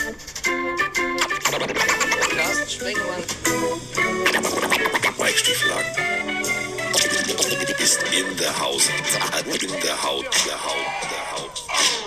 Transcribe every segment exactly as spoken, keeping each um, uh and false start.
Carsten Sprengemann. Mike Stieflagen ist in der Haus. In der Haut, der Haut, der Haut.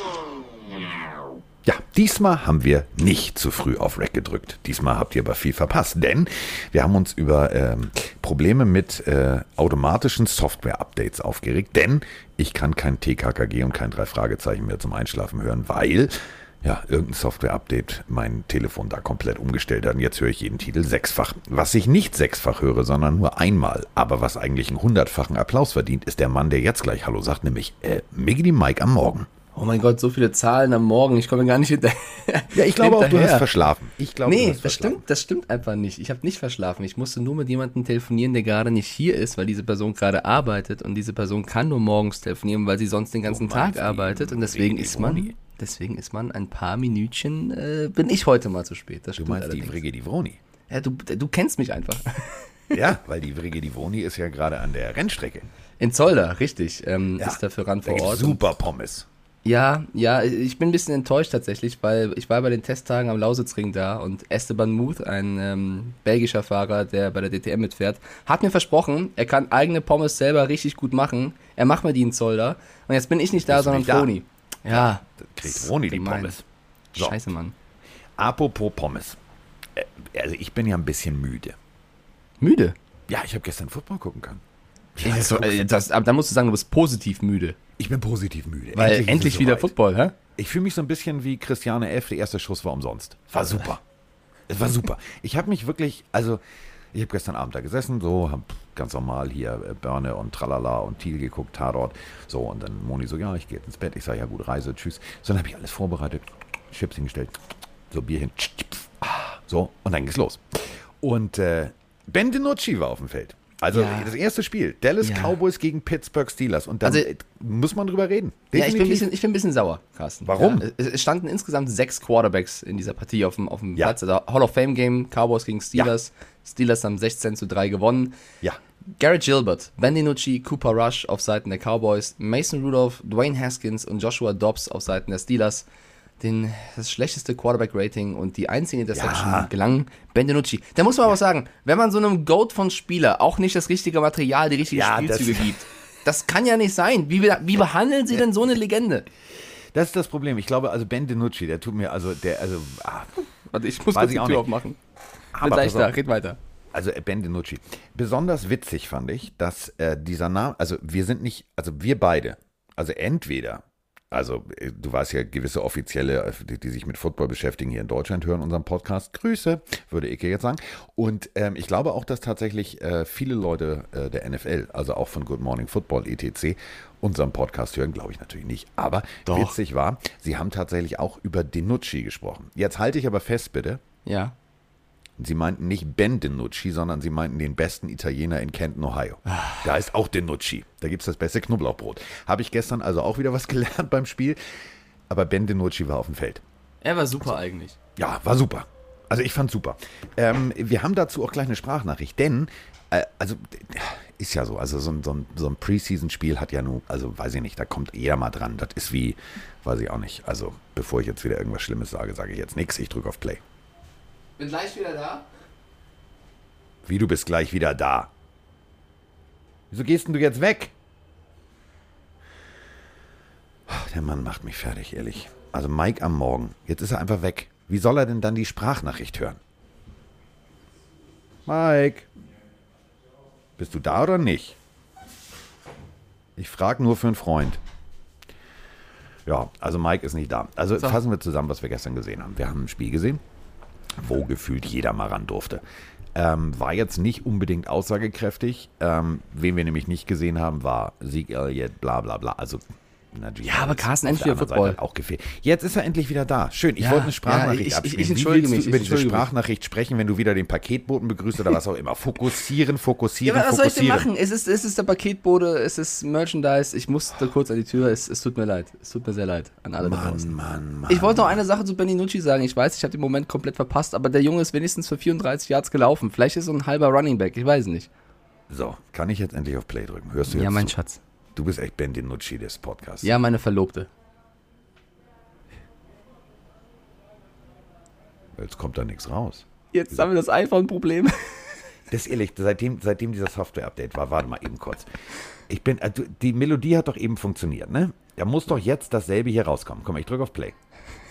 Ja, diesmal haben wir nicht zu früh auf Rec gedrückt. Diesmal habt ihr aber viel verpasst, denn wir haben uns über ähm, Probleme mit äh, automatischen Software-Updates aufgeregt, denn ich kann kein T K K G und kein drei Fragezeichen mehr zum Einschlafen hören, weil ja, irgendein Software-Update mein Telefon da komplett umgestellt hat und jetzt höre ich jeden Titel sechsfach. Was ich nicht sechsfach höre, sondern nur einmal, aber was eigentlich einen hundertfachen Applaus verdient, ist der Mann, der jetzt gleich Hallo sagt, nämlich äh, Miggity Mike am Morgen. Oh mein Gott, so viele Zahlen am Morgen, ich komme gar nicht hinterher. Ja, ich glaube auch, du hast verschlafen. Ich glaube, nee, du hast das verschlafen. stimmt, das stimmt einfach nicht. Ich habe nicht verschlafen. Ich musste nur mit jemandem telefonieren, der gerade nicht hier ist, weil diese Person gerade arbeitet und diese Person kann nur morgens telefonieren, weil sie sonst den ganzen Du Tag meinst arbeitet die- und deswegen die ist man, Vroni? deswegen ist man ein paar Minütchen, äh, bin ich heute mal zu spät. Das Du stimmt meinst die allerdings. Vrigi Vroni. Ja, du, du kennst mich einfach. Ja, weil die Vrigi Vroni ist ja gerade an der Rennstrecke. In Zolder, richtig, ähm, Ja, ist dafür ran Da vor gibt's Ort. super Pommes. Ja, ja, ich bin ein bisschen enttäuscht tatsächlich, weil ich war bei den Testtagen am Lausitzring da und Esteban Muth, ein ähm, belgischer Fahrer, der bei der D T M mitfährt, hat mir versprochen, er kann eigene Pommes selber richtig gut machen. Er macht mir die in Zolder und jetzt bin ich nicht da, Bist du sondern nicht da? Froni. Ja, Da kriegt Vroni die gemein. Pommes. So. Scheiße, Mann. Apropos Pommes. Äh, Also ich bin ja ein bisschen müde. Müde? Ja, ich habe gestern Football gucken können. Ja, so, äh, das, aber da musst du sagen, du bist positiv müde. Ich bin positiv müde. Weil ist endlich, es wieder soweit. Football, hä? Ich fühle mich so ein bisschen wie Christiane F., der erste Schuss war umsonst. War super. Es war super. Ich habe mich wirklich, also ich habe gestern Abend da gesessen, so, habe ganz normal hier äh, Börne und Tralala und Thiel geguckt, Tatort. So, und dann Moni so, ja, ich gehe jetzt ins Bett. Ich sage, ja gut, Reise, tschüss. So, dann habe ich alles vorbereitet, Chips hingestellt, so Bierchen, so, und dann geht's los. Und äh, Ben DiNucci war auf dem Feld. Also Ja. das erste Spiel, Dallas Ja. Cowboys gegen Pittsburgh Steelers. Und dann Also- äh, muss man drüber reden. Ja, ich bin, ein Definitiv. bisschen, ich bin ein bisschen sauer, Carsten. Warum? Ja, es, es standen insgesamt sechs Quarterbacks in dieser Partie auf dem, auf dem Ja. Platz. Also Hall of Fame Game, Cowboys gegen Steelers. Steelers haben sechzehn zu drei gewonnen. Ja. Garrett Gilbert, Ben DiNucci, Cooper Rush auf Seiten der Cowboys, Mason Rudolph, Dwayne Haskins und Joshua Dobbs auf Seiten der Steelers. Den, das schlechteste Quarterback-Rating und die einzige Interception Ja. gelang Ben DiNucci. Da muss man aber auch sagen, wenn man so einem Goat von Spieler auch nicht das richtige Material, die richtigen Ja, Spielzüge das- gibt, das kann ja nicht sein. Wie, wie behandeln sie denn so eine Legende? Das ist das Problem. Ich glaube, also Ben DiNucci, der tut mir, also der, also, ah, Warte, ich muss Weiß kurz ich die auch Tür nicht. aufmachen. Bin aber gleich pass da, auf. red weiter. also äh, Ben DiNucci. Besonders witzig fand ich, dass äh, dieser Name, also wir sind nicht, also wir beide, also entweder, also äh, du weißt ja, gewisse Offizielle, äh, die, die sich mit Football beschäftigen, hier in Deutschland hören unseren Podcast. Grüße, würde ich jetzt sagen. Und ähm, ich glaube auch, dass tatsächlich äh, viele Leute äh, der N F L, also auch von Good Morning Football, et cetera, unseren Podcast hören, glaube ich natürlich nicht. Aber Doch. witzig war, sie haben tatsächlich auch über DiNucci gesprochen. Jetzt halte ich aber fest, bitte. Ja. Sie meinten nicht Ben DiNucci, sondern sie meinten den besten Italiener in Canton, Ohio. Da ist auch DiNucci. Da gibt es das beste Knoblauchbrot. Habe ich gestern also auch wieder was gelernt beim Spiel. Aber Ben DiNucci war auf dem Feld. Er war super eigentlich. Ja, war super. Also ich fand super. Ähm, wir haben dazu auch gleich eine Sprachnachricht, denn, äh, also ist ja so, also so ein, so ein, so ein Preseason-Spiel hat ja nur, also weiß ich nicht, da kommt jeder mal dran. Das ist wie, weiß ich auch nicht. Also bevor ich jetzt wieder irgendwas Schlimmes sage, sage ich jetzt nichts. Ich drücke auf Play. Bin gleich wieder da. Wie, du bist gleich wieder da? Wieso gehst denn du jetzt weg? Der Mann macht mich fertig, ehrlich. Also Mike am Morgen. Jetzt ist er einfach weg. Wie soll er denn dann die Sprachnachricht hören? Mike. Bist du da oder nicht? Ich frage nur für einen Freund. Ja, also Mike ist nicht da. Also So. fassen wir zusammen, was wir gestern gesehen haben. Wir haben ein Spiel gesehen, wo gefühlt jeder mal ran durfte. Ähm, war jetzt nicht unbedingt aussagekräftig. Ähm, wen wir nämlich nicht gesehen haben, war Zeke Elliott, bla bla bla. Also natürlich. Ja, aber hat es Carsten, auf endlich der wieder anderen Seite Football. halt auch gefehlt. Jetzt ist er endlich wieder da. Schön. Ich Ja, wollte eine Sprachnachricht ja, ich- ich- abspielen. ich entschuldige Wie willst mich, du über ich diese entschuldige mich. Sprachnachricht sprechen, wenn du wieder den Paketboten begrüßt oder was auch immer? Fokussieren, fokussieren, Ja, aber was soll ich denn fokussieren. machen? Es ist, es ist der Paketbote, es ist Merchandise. Ich musste kurz an die Tür. Es, es tut mir leid. Es tut mir sehr leid an alle da draußen. Mann, Mann, Mann. Ich wollte noch eine Sache zu Ben DiNucci sagen. Ich weiß, ich habe den Moment komplett verpasst, aber der Junge ist wenigstens für vierunddreißig Yards gelaufen. Vielleicht ist so ein halber Running Back. Ich weiß nicht. So, kann ich jetzt endlich auf Play drücken? Hörst du jetzt Ja, mein zu? Schatz. Du bist echt Ben DiNucci des Podcasts. Ja, meine Verlobte. Jetzt kommt da nichts raus. Jetzt haben wir das iPhone-Problem. Das ist ehrlich, seitdem, seitdem dieser Software-Update war, warte mal eben kurz. Ich bin, äh, die Melodie hat doch eben funktioniert, ne? Da muss doch jetzt dasselbe hier rauskommen. Komm, ich drücke auf Play.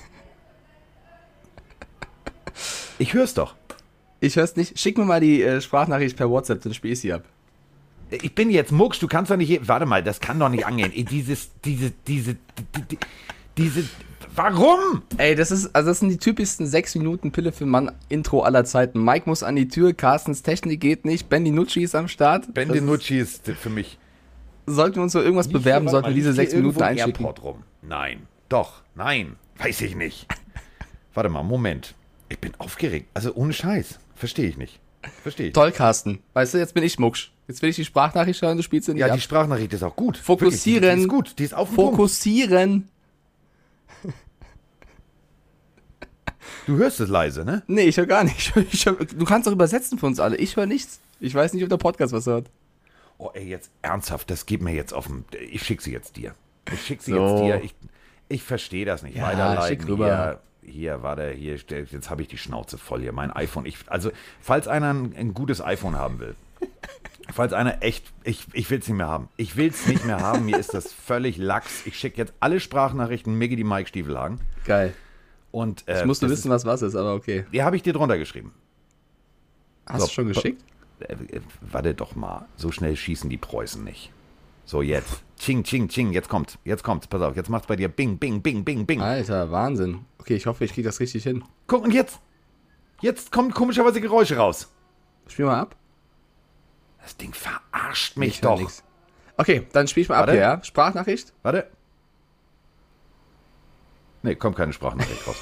Ich hör's doch. Ich hör's nicht. Schick mir mal die äh, Sprachnachricht per WhatsApp, dann spiel ich sie ab. Ich bin jetzt Mucks, du kannst doch nicht, warte mal, das kann doch nicht angehen. Ey, dieses, diese, diese, die, die, diese, warum? Ey, das ist, also das sind die typischsten sechs Minuten Pille für Mann Intro aller Zeiten. Mike muss an die Tür, Carstens Technik geht nicht, Ben DiNucci ist am Start. Ben DiNucci ist für mich. Sollten wir uns so irgendwas bewerben, hier, sollten wir diese sechs Minuten einschicken. einschicken. Airport rum. Nein, doch, nein, weiß ich nicht. Warte mal, Moment. Ich bin aufgeregt. Also ohne Scheiß. Verstehe ich nicht. Verstehe ich. Toll, Carsten. Weißt du, jetzt bin ich Mucksch. Jetzt will ich die Sprachnachricht hören, du spielst sie nicht Ja, ab. die Sprachnachricht ist auch gut. Fokussieren. Wirklich, die, die ist gut. Die ist auf den Punkt. Fokussieren. Du hörst es leise, ne? Nee, ich höre gar nicht. Ich hör, ich hör, du kannst doch übersetzen für uns alle. Ich höre nichts. Ich weiß nicht, ob der Podcast was hört. Oh, ey, jetzt ernsthaft, das geht mir jetzt auf den... Ich schicke sie jetzt dir. Ich schicke sie So. jetzt dir. Ich, ich verstehe das nicht. Ja, Weiterleiten. schick rüber. Hier, hier, warte, hier, jetzt habe ich die Schnauze voll hier. Mein iPhone. Ich, also, falls einer ein, ein gutes iPhone haben will, falls einer echt... Ich, ich will es nicht mehr haben. Ich will es nicht mehr haben. Mir ist das völlig lax. Ich schicke jetzt alle Sprachnachrichten Miggy die Mike Stiefelhagen. Geil. Und, äh, Ich musste das wissen, was was ist, aber okay. ist, die habe ich dir drunter geschrieben. Hast So, du schon geschickt? Äh, äh, warte doch mal, so schnell schießen die Preußen nicht. So, jetzt. Ching, ching, ching, jetzt kommt, jetzt kommt, pass auf, jetzt macht's bei dir bing, bing, bing, bing, bing. Alter, Wahnsinn. Okay, ich hoffe, ich kriege das richtig hin. Guck, und jetzt, jetzt kommen komischerweise Geräusche raus. Spiel mal ab. Das Ding verarscht mich Ich hör doch. nix. Okay, dann spiel ich mal Warte. ab hier, ja? Sprachnachricht? Warte. Nee, kommt keine Sprachnachricht raus.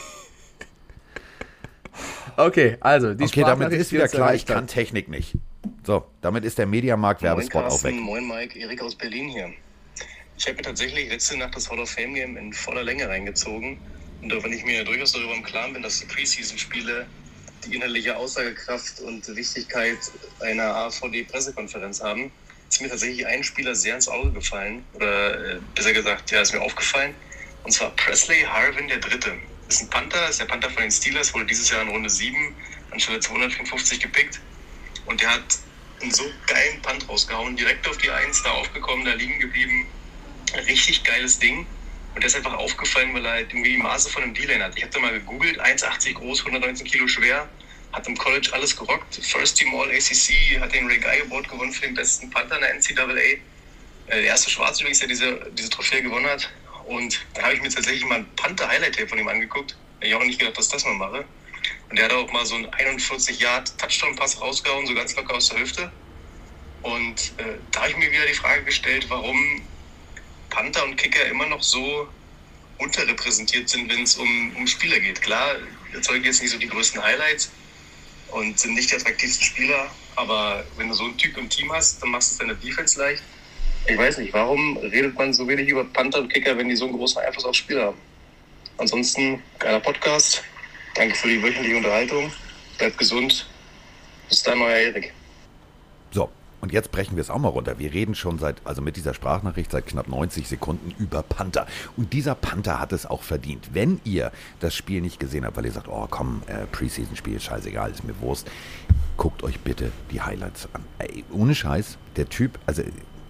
Okay, also, die Okay, damit Sprachnachricht ist wieder wird's klar, ich erleichtern. kann Technik nicht. So, damit ist der Mediamarkt-Werbespot Moin auch weg. Carsten, moin Mike, Erik aus Berlin hier. Ich habe mir tatsächlich letzte Nacht das Hall of Fame Game in voller Länge reingezogen. Und auch wenn ich mir durchaus darüber im Klaren bin, dass die Preseason-Spiele die inhaltliche Aussagekraft und Wichtigkeit einer A V D-Pressekonferenz haben, ist mir tatsächlich ein Spieler sehr ins Auge gefallen. Oder äh, besser gesagt, ja, ist mir aufgefallen. Und zwar Presley Harvin der Dritte. Ist ein Panther, ist der Panther von den Steelers, wurde dieses Jahr in Runde sieben anstelle zweihundertfünfundfünfzig gepickt. Und der hat einen so geilen Punt rausgehauen, direkt auf die Eins, da aufgekommen, da liegen geblieben. Richtig geiles Ding. Und der ist einfach aufgefallen, weil er halt irgendwie die Maße von einem D-Line hat. Ich habe da mal gegoogelt, eins Komma achtzig groß, hundertneunzehn Kilo schwer, hat im College alles gerockt. First Team All A C C, hat den Ray Guy Award gewonnen für den besten Panther in der N C A A. Äh, der erste Schwarze übrigens, der diese, diese Trophäe gewonnen hat. Und da habe ich mir tatsächlich mal ein Panther-Highlight-Tape von ihm angeguckt. Ich habe auch nicht gedacht, dass ich das mal mache. Und der hat auch mal so einen einundvierzig Yard Touchdown-Pass rausgehauen, so ganz locker aus der Hüfte. Und äh, da habe ich mir wieder die Frage gestellt, warum Panther und Kicker immer noch so unterrepräsentiert sind, wenn es um, um Spieler geht. Klar, erzeugen jetzt nicht so die größten Highlights und sind nicht die attraktivsten Spieler, aber wenn du so einen Typ im Team hast, dann machst du es deine Defense leicht. Ich weiß nicht, warum redet man so wenig über Panther und Kicker, wenn die so einen großen Einfluss aufs Spiel haben? Ansonsten, geiler Podcast. Danke für die wöchentliche Unterhaltung. Bleibt gesund. Bis dann, euer Erik. So, und jetzt brechen wir es auch mal runter. Wir reden schon seit, also mit dieser Sprachnachricht seit knapp neunzig Sekunden über Panther. Und dieser Panther hat es auch verdient. Wenn ihr das Spiel nicht gesehen habt, weil ihr sagt, oh komm, äh, Preseason-Spiel, scheißegal, ist mir Wurst. Guckt euch bitte die Highlights an. Ey, ohne Scheiß, der Typ, also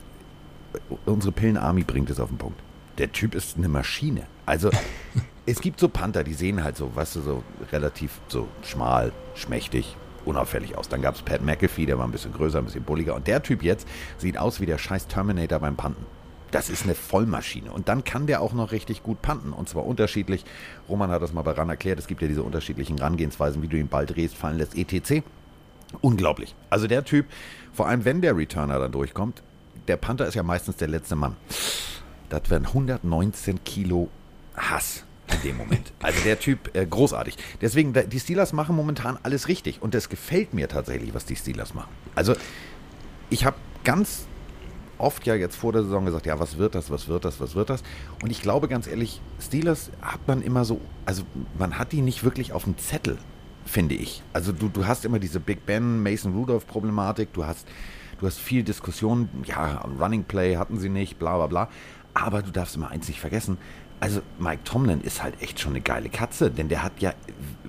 unsere Pillen-Army bringt es auf den Punkt. Der Typ ist eine Maschine. Also es gibt so Panther, die sehen halt so, weißt du, so relativ so schmal, schmächtig, unauffällig aus. Dann gab es Pat McAfee, der war ein bisschen größer, ein bisschen bulliger. Und der Typ jetzt sieht aus wie der scheiß Terminator beim Panten. Das ist eine Vollmaschine. Und dann kann der auch noch richtig gut panten. Und zwar unterschiedlich. Roman hat das mal bei RAN erklärt. Es gibt ja diese unterschiedlichen Herangehensweisen, wie du den Ball drehst, fallen lässt, et cetera. Unglaublich. Also der Typ, vor allem wenn der Returner dann durchkommt, der Panther ist ja meistens der letzte Mann. Das wären hundertneunzehn Kilo Hass in dem Moment. Also der Typ, äh, großartig. Deswegen, die Steelers machen momentan alles richtig. Und das gefällt mir tatsächlich, was die Steelers machen. Also ich habe ganz oft ja jetzt vor der Saison gesagt, ja, was wird das, was wird das, was wird das? Und ich glaube ganz ehrlich, Steelers hat man immer so, also man hat die nicht wirklich auf dem Zettel, finde ich. Also du, du hast immer diese Big Ben, Mason Rudolph-Problematik, du hast, du hast viel Diskussion, ja, Running Play hatten sie nicht, bla bla bla. Aber du darfst immer eins nicht vergessen, also Mike Tomlin ist halt echt schon eine geile Katze, denn der hat ja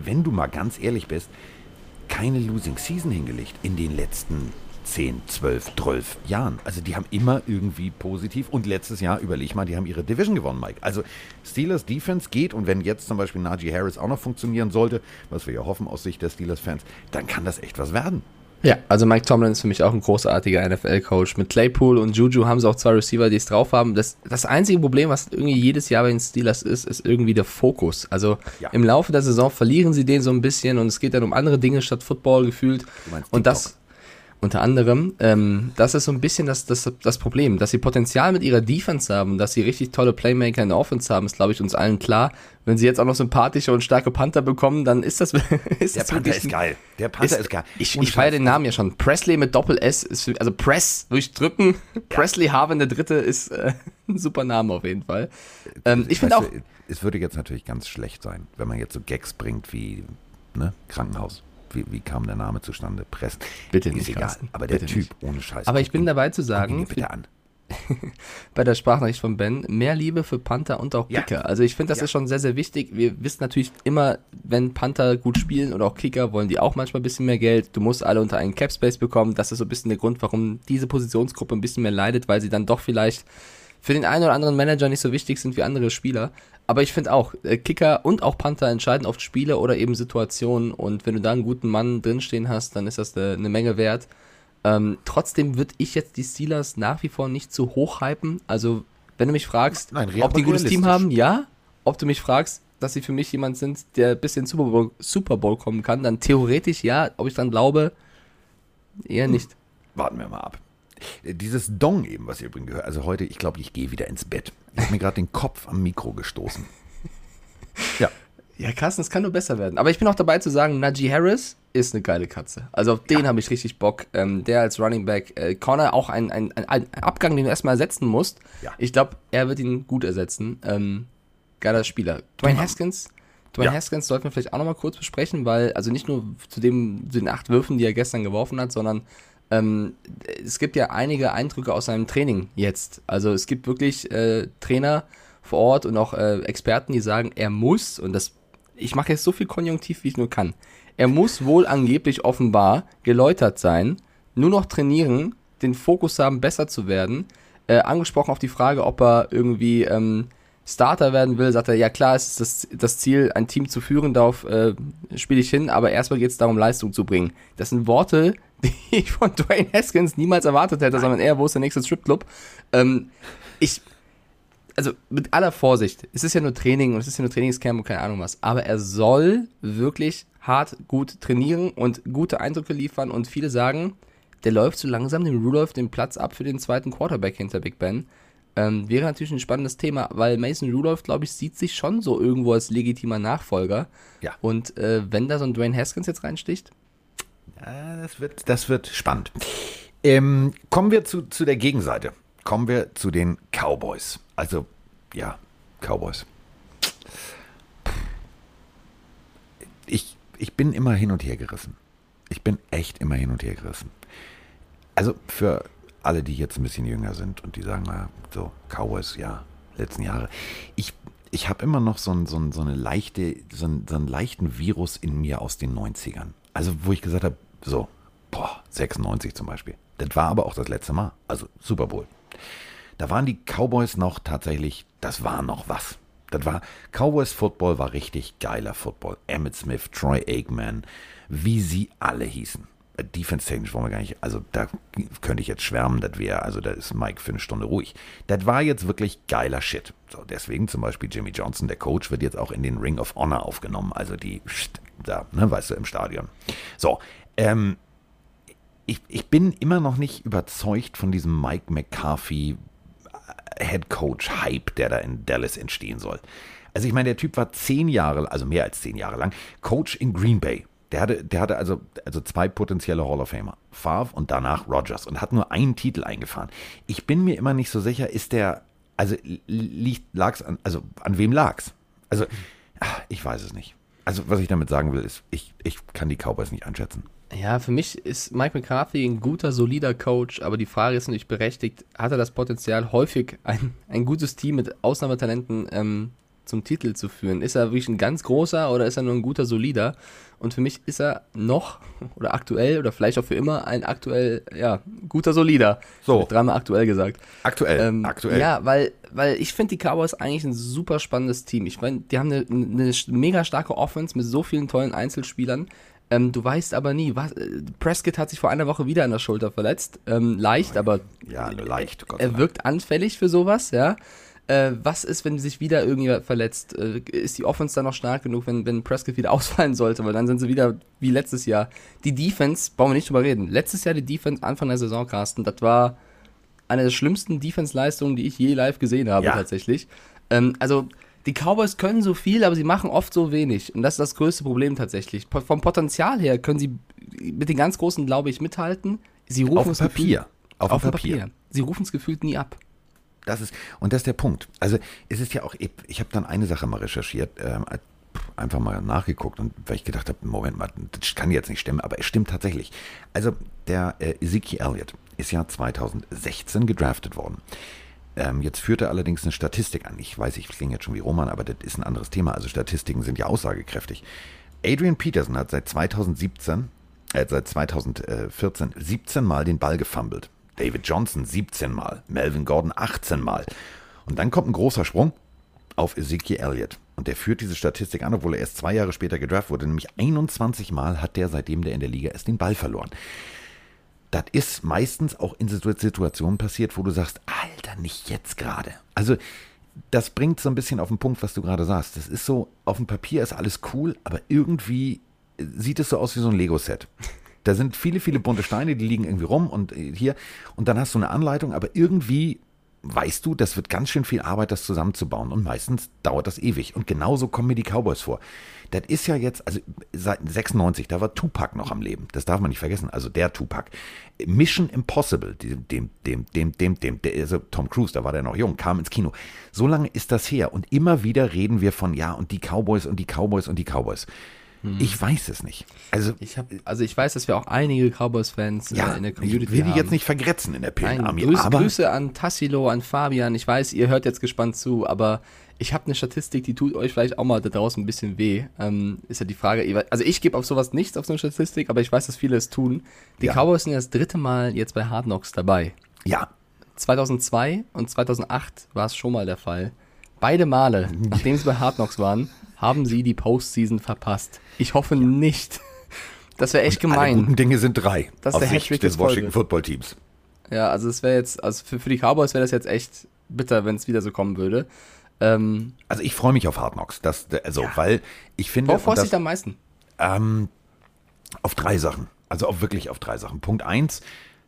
wenn du mal ganz ehrlich bist, keine Losing Season hingelegt in den letzten zehn, zwölf, zwölf Jahren. Also die haben immer irgendwie positiv und letztes Jahr, überleg mal, die haben ihre Division gewonnen, Mike. Also Steelers Defense geht und wenn jetzt zum Beispiel Najee Harris auch noch funktionieren sollte, was wir ja hoffen aus Sicht der Steelers-Fans, dann kann das echt was werden. Ja, also Mike Tomlin ist für mich auch ein großartiger N F L-Coach. Mit Claypool und Juju haben sie auch zwei Receiver, die es drauf haben. Das, das einzige Problem, was irgendwie jedes Jahr bei den Steelers ist, ist irgendwie der Fokus. Also ja. Im Laufe der Saison verlieren sie den so ein bisschen und es geht dann um andere Dinge statt Football gefühlt. Und das unter anderem, ähm, das ist so ein bisschen das, das, das Problem, dass sie Potenzial mit ihrer Defense haben, dass sie richtig tolle Playmaker in der Offense haben, ist, glaube ich, uns allen klar. Wenn sie jetzt auch noch sympathische und starke Panther bekommen, dann ist das... ist der das Panther ist geil. Der Panther ist, ist geil. Ich, ich feiere den Namen ja schon. Presley mit Doppel-S, ist für, also Press, durchdrücken. Ja. Presley Harvin der Dritte ist äh, ein super Name auf jeden Fall. Ähm, ich finde auch... Du, es würde jetzt natürlich ganz schlecht sein, wenn man jetzt so Gags bringt wie ne, Krankenhaus. Wie, wie kam der Name zustande? Press. Bitte ist nicht, egal. Carsten. Aber der bitte Typ, nicht. ohne Scheiß. Aber ich bin dabei zu sagen, bitte an. bei der Sprachnachricht von Ben, mehr Liebe für Panther und auch Kicker. Ja. Also ich finde, das ja. ist schon sehr, sehr wichtig. Wir wissen natürlich immer, wenn Panther gut spielen oder auch Kicker, wollen die auch manchmal ein bisschen mehr Geld. Du musst alle unter einen Capspace bekommen. Das ist so ein bisschen der Grund, warum diese Positionsgruppe ein bisschen mehr leidet, weil sie dann doch vielleicht für den einen oder anderen Manager nicht so wichtig sind wie andere Spieler. Aber ich finde auch, äh, Kicker und auch Panther entscheiden oft Spiele oder eben Situationen und wenn du da einen guten Mann drinstehen hast, dann ist das eine, eine Menge wert. Ähm, trotzdem würde ich jetzt die Steelers nach wie vor nicht zu hoch hypen. Also, wenn du mich fragst, Nein, ob die ein gutes Team haben, ja. Ob du mich fragst, dass sie für mich jemand sind, der bis in den Super Bowl, Super Bowl kommen kann, dann theoretisch ja. Ob ich dann glaube, eher nicht. Warten wir mal ab. Dieses Dong eben, was ihr übrigens gehört, also heute, ich glaube, ich gehe wieder ins Bett. Ich habe mir gerade den Kopf am Mikro gestoßen. Ja. Ja, Carsten, es kann nur besser werden. Aber ich bin auch dabei zu sagen, Najee Harris ist eine geile Katze. Also auf den ja. habe ich richtig Bock. Ähm, der als Running Back. Äh, Connor auch ein, ein, ein, ein Abgang, den du erstmal ersetzen musst. Ja. Ich glaube, er wird ihn gut ersetzen. Ähm, geiler Spieler. Dwayne Haskins. Dwayne ja. Haskins sollten wir vielleicht auch nochmal kurz besprechen, weil, also nicht nur zu, dem, zu den acht Würfen, die er gestern geworfen hat, sondern ähm, es gibt ja einige Eindrücke aus seinem Training jetzt. Also es gibt wirklich äh, Trainer vor Ort und auch äh, Experten, die sagen, er muss, und das, ich mache jetzt so viel Konjunktiv, wie ich nur kann, er muss wohl angeblich offenbar geläutert sein, nur noch trainieren, den Fokus haben, besser zu werden. Äh, angesprochen auf die Frage, ob er irgendwie ähm, Starter werden will, sagt er, ja klar, es ist das, das Ziel, ein Team zu führen, darauf äh, spiele ich hin, aber erstmal geht es darum, Leistung zu bringen. Das sind Worte, die ich von Dwayne Haskins niemals erwartet hätte, sondern eher, wo ist der nächste Stripclub? Ähm, ich, also mit aller Vorsicht, es ist ja nur Training und es ist ja nur Trainingscamp und keine Ahnung was, aber er soll wirklich hart gut trainieren und gute Eindrücke liefern und viele sagen, der läuft so langsam dem Rudolph den Platz ab für den zweiten Quarterback hinter Big Ben. Ähm, wäre natürlich ein spannendes Thema, weil Mason Rudolph, glaube ich, sieht sich schon so irgendwo als legitimer Nachfolger. Ja. Und äh, wenn da so ein Dwayne Haskins jetzt reinsticht? Ja, das wird, das wird spannend. Ähm, kommen wir zu, zu der Gegenseite. Kommen wir zu den Cowboys. Also, ja, Cowboys. Ich, ich bin immer hin und her gerissen. Ich bin echt immer hin und her gerissen. Also für alle, die jetzt ein bisschen jünger sind und die sagen, na, so Cowboys, ja, letzten Jahre. Ich, ich habe immer noch so, ein, so, ein, so eine leichte, so, ein, so einen leichten Virus in mir aus den neunzigern. Also wo ich gesagt habe, so, boah, sechsundneunzig zum Beispiel. Das war aber auch das letzte Mal, also Super Bowl. Da waren die Cowboys noch tatsächlich, das war noch was. Das war, Cowboys Football war richtig geiler Football. Emmitt Smith, Troy Aikman, wie sie alle hießen. Defense-technisch wollen wir gar nicht, also da könnte ich jetzt schwärmen, das wäre, also da ist Mike für eine Stunde ruhig. Das war jetzt wirklich geiler Shit. So, deswegen zum Beispiel Jimmy Johnson, der Coach, wird jetzt auch in den Ring of Honor aufgenommen, also die, da, ne, weißt du, im Stadion. So, ähm, ich, ich bin immer noch nicht überzeugt von diesem Mike McCarthy Head Coach Hype, der da in Dallas entstehen soll. Also ich meine, der Typ war zehn Jahre, also mehr als zehn Jahre lang, Coach in Green Bay. Der hatte, der hatte also, also zwei potenzielle Hall of Famer, Favre und danach Rodgers, und hat nur einen Titel eingefahren. Ich bin mir immer nicht so sicher, ist der, also liegt, lag's an, also an wem lag's? Also, ach, ich weiß es nicht. Also was ich damit sagen will, ist, ich, ich kann die Cowboys nicht einschätzen. Ja, für mich ist Mike McCarthy ein guter, solider Coach, aber die Frage ist natürlich berechtigt, hat er das Potenzial, häufig ein, ein gutes Team mit Ausnahmetalenten ähm, zum Titel zu führen? Ist er wirklich ein ganz großer oder ist er nur ein guter, solider? Und für mich ist er noch oder aktuell oder vielleicht auch für immer ein aktuell, ja, guter, solider. So. Dreimal aktuell gesagt. Aktuell, Ähm, aktuell. Ja, weil, weil ich finde die Cowboys eigentlich ein super spannendes Team. Ich meine, die haben eine, eine mega starke Offense mit so vielen tollen Einzelspielern. Ähm, du weißt aber nie, was, äh, Prescott hat sich vor einer Woche wieder an der Schulter verletzt. Ähm, leicht, aber Ja, leicht. Gott sei er Dank. wirkt anfällig für sowas, ja. Äh, was ist, wenn sich wieder irgendjemand verletzt? Äh, ist die Offense dann noch stark genug, wenn, wenn Prescott wieder ausfallen sollte? Weil dann sind sie wieder wie letztes Jahr. Die Defense, brauchen wir nicht drüber reden. Letztes Jahr die Defense, Anfang der Saison, Carsten, das war eine der schlimmsten Defense-Leistungen, die ich je live gesehen habe, Ja. tatsächlich. Ähm, also, die Cowboys können so viel, aber sie machen oft so wenig. Und das ist das größte Problem tatsächlich. Po- vom Potenzial her können sie mit den ganz Großen, glaube ich, mithalten. Sie rufen Auf dem es Papier. Gefühlt, Auf, auf dem dem Papier. Papier. Sie rufen es gefühlt nie ab. Das ist, und das ist der Punkt. Also es ist ja auch, ich, ich habe dann eine Sache mal recherchiert, ähm, einfach mal nachgeguckt und weil ich gedacht habe, Moment mal, das kann jetzt nicht stimmen, aber es stimmt tatsächlich. Also der äh, Ezekiel Elliott ist ja zweitausendsechzehn gedraftet worden. Ähm, jetzt führt er allerdings eine Statistik an. Ich weiß, ich klinge jetzt schon wie Roman, aber das ist ein anderes Thema. Also Statistiken sind ja aussagekräftig. Adrian Peterson hat seit zweitausendsiebzehn, äh, seit zweitausendvierzehn siebzehn Mal den Ball gefummelt. David Johnson siebzehn Mal, Melvin Gordon achtzehn Mal. Und dann kommt ein großer Sprung auf Ezekiel Elliott. Und der führt diese Statistik an, obwohl er erst zwei Jahre später gedraftet wurde. Nämlich einundzwanzig Mal hat der, seitdem der in der Liga ist, den Ball verloren. Das ist meistens auch in Situationen passiert, wo du sagst, Alter, nicht jetzt gerade. Also das bringt so ein bisschen auf den Punkt, was du gerade sagst. Das ist so, auf dem Papier ist alles cool, aber irgendwie sieht es so aus wie so ein Lego-Set. Da sind viele, viele bunte Steine, die liegen irgendwie rum und hier. Und dann hast du eine Anleitung, aber irgendwie weißt du, das wird ganz schön viel Arbeit, das zusammenzubauen. Und meistens dauert das ewig. Und genauso kommen mir die Cowboys vor. Das ist ja jetzt, also seit sechsundneunzig, da war Tupac noch am Leben. Das darf man nicht vergessen. Also der Tupac. Mission Impossible, dem, dem, dem, dem, dem, dem, der, also Tom Cruise, da war der noch jung, kam ins Kino. So lange ist das her. Und immer wieder reden wir von, ja, und die Cowboys und die Cowboys und die Cowboys. Ich weiß es nicht. Also Ich hab, also ich weiß, dass wir auch einige Cowboys-Fans ja, äh, in der Community ich will die haben. jetzt nicht vergrätzen in der Nein, Pillenarmee, Grüße, aber Grüße an Tassilo, an Fabian. Ich weiß, ihr hört jetzt gespannt zu, aber ich habe eine Statistik, die tut euch vielleicht auch mal da draußen ein bisschen weh. Ähm, ist ja die Frage, also ich gebe auf sowas nichts, auf so eine Statistik, aber ich weiß, dass viele es tun. Die Ja. Cowboys sind ja das dritte Mal jetzt bei Hard Knocks dabei. ja, zweitausendzwei und zweitausendacht war es schon mal der Fall. Beide Male, nachdem sie bei Hard Knocks waren, haben sie die Postseason verpasst. Ich hoffe nicht. Das wäre echt alle gemein. guten Dinge sind drei Das ist aus der Sicht Hattrick des des Washington Folges. Football Teams. Ja, also es wäre jetzt, also für, für die Cowboys wäre das jetzt echt bitter, wenn es wieder so kommen würde. Ähm, Also ich freue mich auf Hard Knocks, das, also, weil ich finde, worauf freust du das, dich am meisten? ähm, auf drei Sachen, also auch wirklich auf drei Sachen. Punkt eins,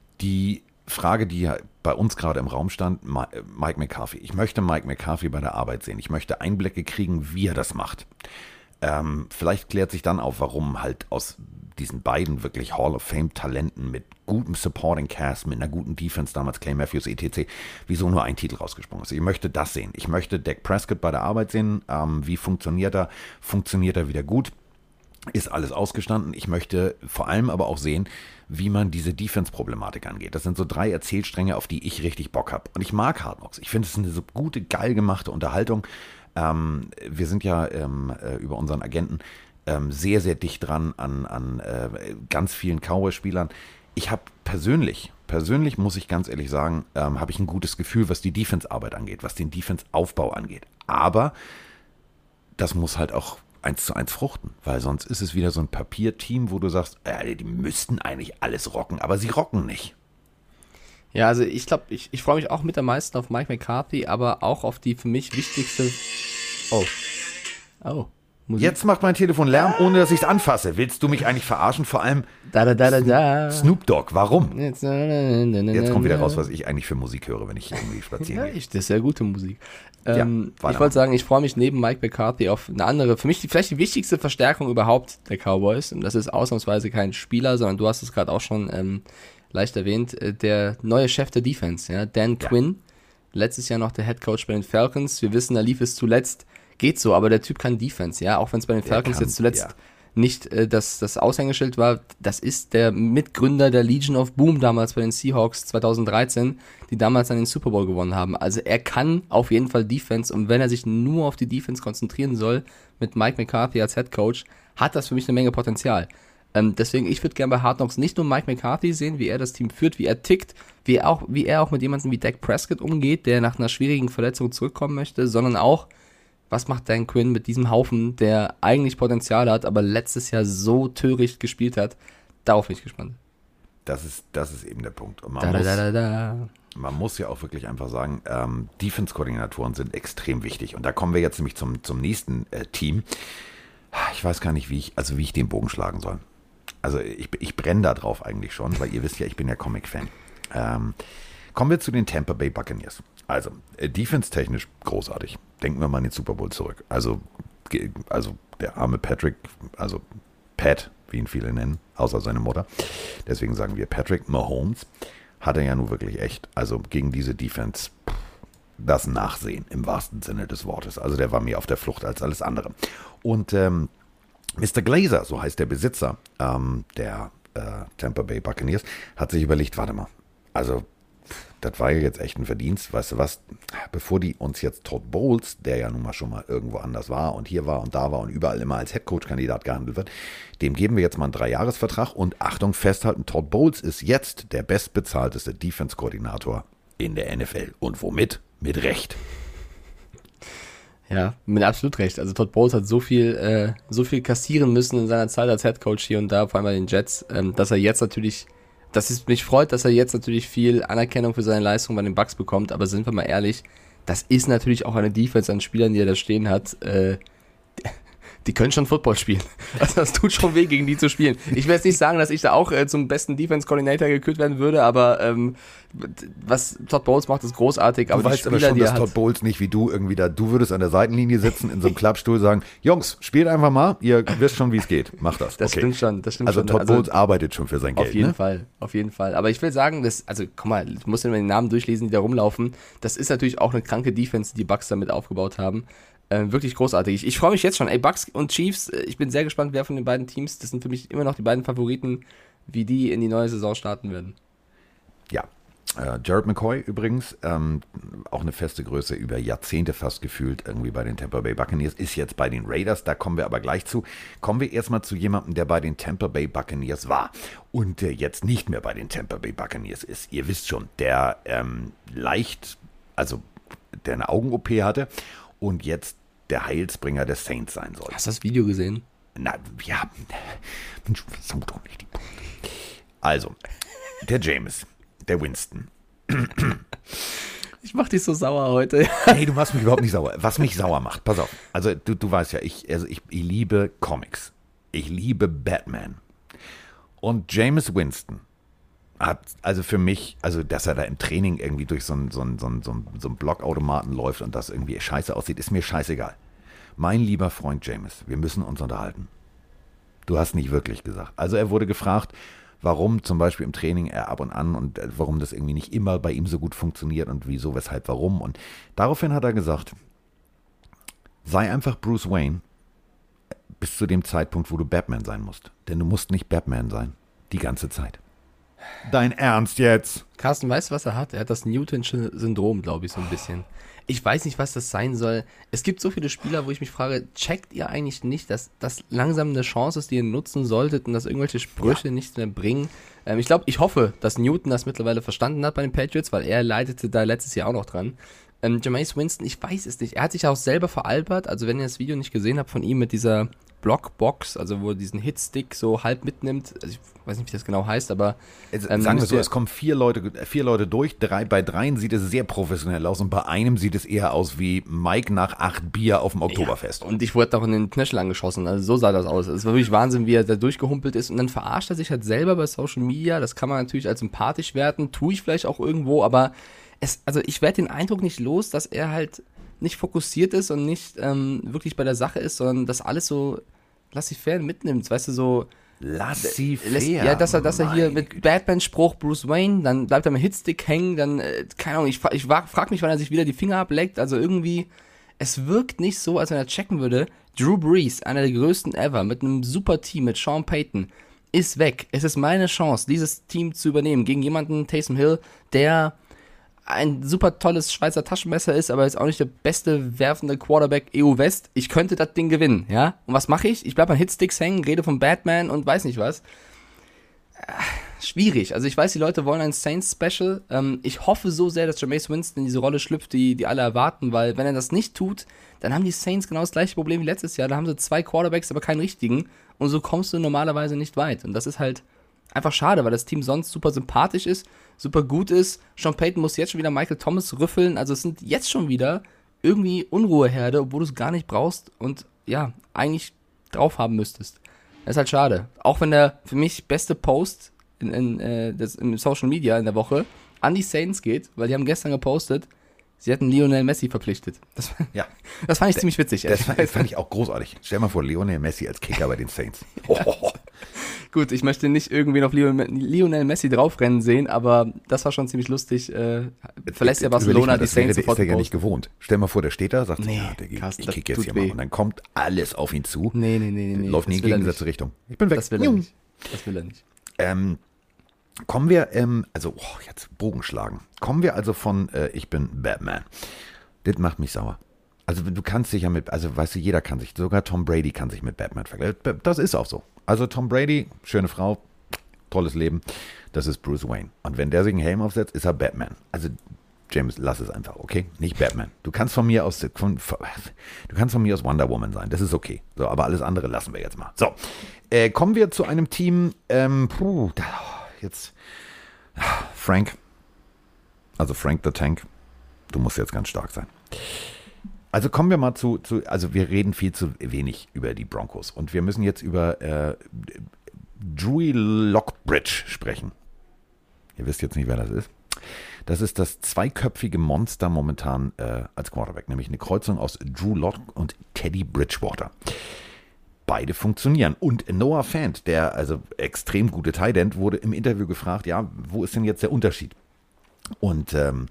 die Frage, die ja bei uns gerade im Raum stand, Ma- Mike McCarthy. Ich möchte Mike McCarthy bei der Arbeit sehen. Ich möchte Einblicke kriegen, wie er das macht. Ähm, vielleicht klärt sich dann auf, warum halt aus diesen beiden wirklich Hall of Fame Talenten mit gutem Supporting Cast, mit einer guten Defense, damals Clay Matthews, et cetera, wieso nur ein Titel rausgesprungen ist. Ich möchte das sehen. Ich möchte Dak Prescott bei der Arbeit sehen. Ähm, wie funktioniert er? Funktioniert er wieder gut? Ist alles ausgestanden. Ich möchte vor allem aber auch sehen, wie man diese Defense-Problematik angeht. Das sind so drei Erzählstränge, auf die ich richtig Bock habe. Und ich mag Hard Knocks. Ich finde, es ist eine so gute, geil gemachte Unterhaltung. Ähm, wir sind ja ähm, äh, über unseren Agenten ähm, sehr, sehr dicht dran an, an äh, ganz vielen Cowboy-Spielern. Ich habe persönlich, persönlich muss ich ganz ehrlich sagen, ähm, habe ich ein gutes Gefühl, was die Defense-Arbeit angeht, was den Defense-Aufbau angeht. Aber das muss halt auch eins zu eins fruchten, weil sonst ist es wieder so ein Papierteam, wo du sagst, äh, die müssten eigentlich alles rocken, aber sie rocken nicht. Ja, also ich glaube, ich, ich freue mich auch mit am meisten auf Mike McCarthy, aber auch auf die für mich wichtigste... Oh. Oh. Musik. Jetzt macht mein Telefon Lärm, ohne dass ich es anfasse. Willst du mich eigentlich verarschen? Vor allem Da, da, da, da, da. Snoop Dogg, warum? Jetzt, Jetzt kommt wieder raus, was ich eigentlich für Musik höre, wenn ich irgendwie spazieren Ja, gehe. ich, das ist sehr gute Musik. Ja, Ähm, weitermachen. ich wollte sagen, ich freue mich neben Mike McCarthy auf eine andere, für mich die, vielleicht die wichtigste Verstärkung überhaupt der Cowboys. Und das ist ausnahmsweise kein Spieler, sondern du hast es gerade auch schon ähm, leicht erwähnt, äh, der neue Chef der Defense, ja, Dan Ja. Quinn. Letztes Jahr noch der Head Coach bei den Falcons. Wir wissen, da lief es zuletzt, geht so, aber der Typ kann Defense, ja, auch wenn es bei den Der Falcons kann, jetzt zuletzt ja. nicht äh, das, das Aushängeschild war. Das ist der Mitgründer der Legion of Boom damals bei den Seahawks zwanzig dreizehn, die damals dann den Super Bowl gewonnen haben. Also er kann auf jeden Fall Defense, und wenn er sich nur auf die Defense konzentrieren soll, mit Mike McCarthy als Head Coach, hat das für mich eine Menge Potenzial. Ähm, deswegen, ich würde gerne bei Hard Knocks nicht nur Mike McCarthy sehen, wie er das Team führt, wie er tickt, wie er auch, wie er auch mit jemandem wie Dak Prescott umgeht, der nach einer schwierigen Verletzung zurückkommen möchte, sondern auch, was macht Dan Quinn mit diesem Haufen, der eigentlich Potenzial hat, aber letztes Jahr so töricht gespielt hat. Darauf bin ich gespannt. Das ist, das ist eben der Punkt. Und man, Da, muss, da, da, da. man muss ja auch wirklich einfach sagen, ähm, Defense-Koordinatoren sind extrem wichtig. Und da kommen wir jetzt nämlich zum, zum nächsten äh, Team. Ich weiß gar nicht, wie ich, also wie ich den Bogen schlagen soll. Also ich, ich brenne da drauf eigentlich schon, weil ihr wisst ja, ich bin ja Comic-Fan. Ähm, kommen wir zu den Tampa Bay Buccaneers. Also, äh, defense-technisch großartig. Denken wir mal an den Super Bowl zurück. Also, ge- also der arme Patrick, also Pat, wie ihn viele nennen, außer seine Mutter. Deswegen sagen wir Patrick Mahomes, hat er ja nun wirklich echt, also gegen diese Defense, pff, das Nachsehen im wahrsten Sinne des Wortes. Also der war mehr auf der Flucht als alles andere. Und ähm, Mister Glazer, so heißt der Besitzer ähm, der äh, Tampa Bay Buccaneers, hat sich überlegt, warte mal, also das war ja jetzt echt ein Verdienst, weißt du was, bevor die uns jetzt Todd Bowles, der ja nun mal schon mal irgendwo anders war und hier war und da war und überall immer als Headcoach-Kandidat gehandelt wird, dem geben wir jetzt mal einen Dreijahresvertrag und Achtung, festhalten, Todd Bowles ist jetzt der bestbezahlteste Defense-Koordinator in der N F L. Und womit? Mit Recht. Ja, mit absolut recht. Also Todd Bowles hat so viel, äh, so viel kassieren müssen in seiner Zeit als Headcoach hier und da, vor allem bei den Jets, ähm, dass er jetzt natürlich, dass es mich freut, dass er jetzt natürlich viel Anerkennung für seine Leistung bei den Bucks bekommt, aber sind wir mal ehrlich, das ist natürlich auch eine Defense an Spielern, die er da stehen hat, äh, die können schon Football spielen. Also das tut schon weh, gegen die zu spielen. Ich will jetzt nicht sagen, dass ich da auch äh, zum besten Defense-Coordinator gekürt werden würde, aber ähm, was Todd Bowles macht, ist großartig. Aber du die weißt Spieler, aber schon, die er dass Todd hat, Bowles nicht wie du irgendwie da, du würdest an der Seitenlinie sitzen, in so einem Klappstuhl sagen, Jungs, spielt einfach mal, ihr wisst schon, wie es geht. Macht das. das Okay. stimmt schon. Das stimmt Also schon. Todd Bowles arbeitet schon für sein Geld. Auf jeden ne? Fall, auf jeden Fall. Aber ich will sagen, dass, also guck mal, du musst dir mal den Namen durchlesen, die da rumlaufen. Das ist natürlich auch eine kranke Defense, die die Bucks damit aufgebaut haben. Äh, wirklich großartig. Ich, ich freue mich jetzt schon. Ey, Bucks und Chiefs, äh, ich bin sehr gespannt, wer von den beiden Teams, das sind für mich immer noch die beiden Favoriten, wie die in die neue Saison starten werden. Ja. Äh, Jared McCoy übrigens, ähm, auch eine feste Größe, über Jahrzehnte fast gefühlt irgendwie bei den Tampa Bay Buccaneers, ist jetzt bei den Raiders, da kommen wir aber gleich zu. Kommen wir erstmal zu jemandem, der bei den Tampa Bay Buccaneers war und der jetzt nicht mehr bei den Tampa Bay Buccaneers ist. Ihr wisst schon, der ähm, leicht, also der eine Augen-O P hatte und jetzt der Heilsbringer des Saints sein soll. Hast du das Video gesehen? Na, ja, so doch nicht die Punkte. Also, der Jameis, der Winston. Ich mach dich so sauer heute. Nee, du machst mich überhaupt nicht sauer. Was mich sauer macht, pass auf. Also, du, du weißt ja, ich, also ich, ich liebe Comics. Ich liebe Batman. Und Jameis Winston hat, also für mich, also dass er da im Training irgendwie durch so einen so einen, so einen, so einen, so einen Blockautomaten läuft und das irgendwie scheiße aussieht, ist mir scheißegal. Mein lieber Freund Jameis, wir müssen uns unterhalten. Du hast nicht wirklich gesagt. Also er wurde gefragt, warum zum Beispiel im Training er ab und an und warum das irgendwie nicht immer bei ihm so gut funktioniert und wieso, weshalb, warum. Und daraufhin hat er gesagt, sei einfach Bruce Wayne bis zu dem Zeitpunkt, wo du Batman sein musst. Denn du musst nicht Batman sein. Die ganze Zeit. Dein Ernst jetzt? Carsten, weißt du, was er hat? Er hat das Newtonsche Syndrom, glaube ich, so ein bisschen. Ich weiß nicht, was das sein soll. Es gibt so viele Spieler, wo ich mich frage, checkt ihr eigentlich nicht, dass das langsam eine Chance ist, die ihr nutzen solltet und dass irgendwelche Sprüche ja. nichts mehr bringen? Ähm, ich glaube, ich hoffe, dass Newton das mittlerweile verstanden hat bei den Patriots, weil er leitete da letztes Jahr auch noch dran. Ähm, Jameis Winston, ich weiß es nicht. Er hat sich auch selber veralbert. Also wenn ihr das Video nicht gesehen habt von ihm mit dieser Blockbox, also wo er diesen Hitstick so halb mitnimmt, also ich weiß nicht, wie das genau heißt, aber ähm, sagen wir so, es kommen vier Leute, vier Leute durch, drei, bei dreien sieht es sehr professionell aus und bei einem sieht es eher aus wie Mike nach acht Bier auf dem Oktoberfest. Ja, und ich wurde auch in den Knöchel angeschossen, also so sah das aus. Es war wirklich Wahnsinn, wie er da durchgehumpelt ist und dann verarscht er sich halt selber bei Social Media, das kann man natürlich als sympathisch werten, tue ich vielleicht auch irgendwo, aber es, also ich werde den Eindruck nicht los, dass er halt nicht fokussiert ist und nicht ähm, wirklich bei der Sache ist, sondern das alles so laissez-faire mitnimmt, weißt du, so laissez-faire. Ja, dass er, dass er hier mit Batman-Spruch Bruce Wayne, dann bleibt er mit Hitstick hängen, dann, äh, keine Ahnung, ich, ich frage mich, wann er sich wieder die Finger ableckt, also irgendwie, es wirkt nicht so, als wenn er checken würde, Drew Brees, einer der größten ever, mit einem super Team, mit Sean Payton, ist weg. Es ist meine Chance, dieses Team zu übernehmen gegen jemanden, Taysom Hill, der ein super tolles Schweizer Taschenmesser ist, aber ist auch nicht der beste werfende Quarterback E U West. Ich könnte das Ding gewinnen, ja? Und was mache ich? Ich bleibe an Hitsticks hängen, rede vom Batman und weiß nicht was. Schwierig. Also ich weiß, die Leute wollen ein Saints-Special. Ähm, ich hoffe so sehr, dass Jameis Winston in diese Rolle schlüpft, die, die alle erwarten, weil wenn er das nicht tut, dann haben die Saints genau das gleiche Problem wie letztes Jahr. Da haben sie zwei Quarterbacks, aber keinen richtigen. Und so kommst du normalerweise nicht weit. Und das ist halt einfach schade, weil das Team sonst super sympathisch ist, super gut ist. Sean Payton muss jetzt schon wieder Michael Thomas rüffeln. Also es sind jetzt schon wieder irgendwie Unruheherde, obwohl du es gar nicht brauchst und ja, eigentlich drauf haben müsstest. Das ist halt schade. Auch wenn der für mich beste Post in, in, äh, das, im Social Media in der Woche an die Saints geht, weil die haben gestern gepostet, sie hätten Lionel Messi verpflichtet. Das, ja. das fand ich ziemlich witzig. Das fand, das fand ich auch großartig. Stell mal vor, Lionel Messi als Kicker bei den Saints. Oh, oh, oh. Gut, ich möchte nicht irgendwie noch Lionel Messi draufrennen sehen, aber das war schon ziemlich lustig. Äh, verlässt ja Barcelona mal, die Saints sofort. Das ist er ja nicht gewohnt. Stell mal vor, der steht da, sagt, nee, ja, der, Carsten, ich kick jetzt hier weh. mal. Und dann kommt alles auf ihn zu. Nee, nee, nee. nee Läuft nie in gegengesetzte Richtung. Ich bin weg. Das will er nicht. Das will er nicht. Ähm, kommen wir, ähm, also, oh, jetzt Bogen schlagen. Kommen wir also von, äh, ich bin Batman. Das macht mich sauer. Also du kannst dich ja mit, also weißt du, jeder kann sich, sogar Tom Brady kann sich mit Batman vergleichen. Das ist auch so. Also Tom Brady, schöne Frau, tolles Leben, das ist Bruce Wayne. Und wenn der sich einen Helm aufsetzt, ist er Batman. Also James, lass es einfach, okay? Nicht Batman. Du kannst von mir aus, von, du kannst von mir aus Wonder Woman sein, das ist okay. So, aber alles andere lassen wir jetzt mal. So, äh, kommen wir zu einem Team, ähm, puh, da, jetzt, Frank, also Frank the Tank, du musst jetzt ganz stark sein. Also kommen wir mal zu, zu, also wir reden viel zu wenig über die Broncos und wir müssen jetzt über äh, Drew Lockbridge sprechen. Ihr wisst jetzt nicht, wer das ist. Das ist das zweiköpfige Monster momentan äh, als Quarterback, nämlich eine Kreuzung aus Drew Lock und Teddy Bridgewater. Beide funktionieren. Und Noah Fant, der also extrem gute Tight End, wurde im Interview gefragt, ja, wo ist denn jetzt der Unterschied? Und ähm,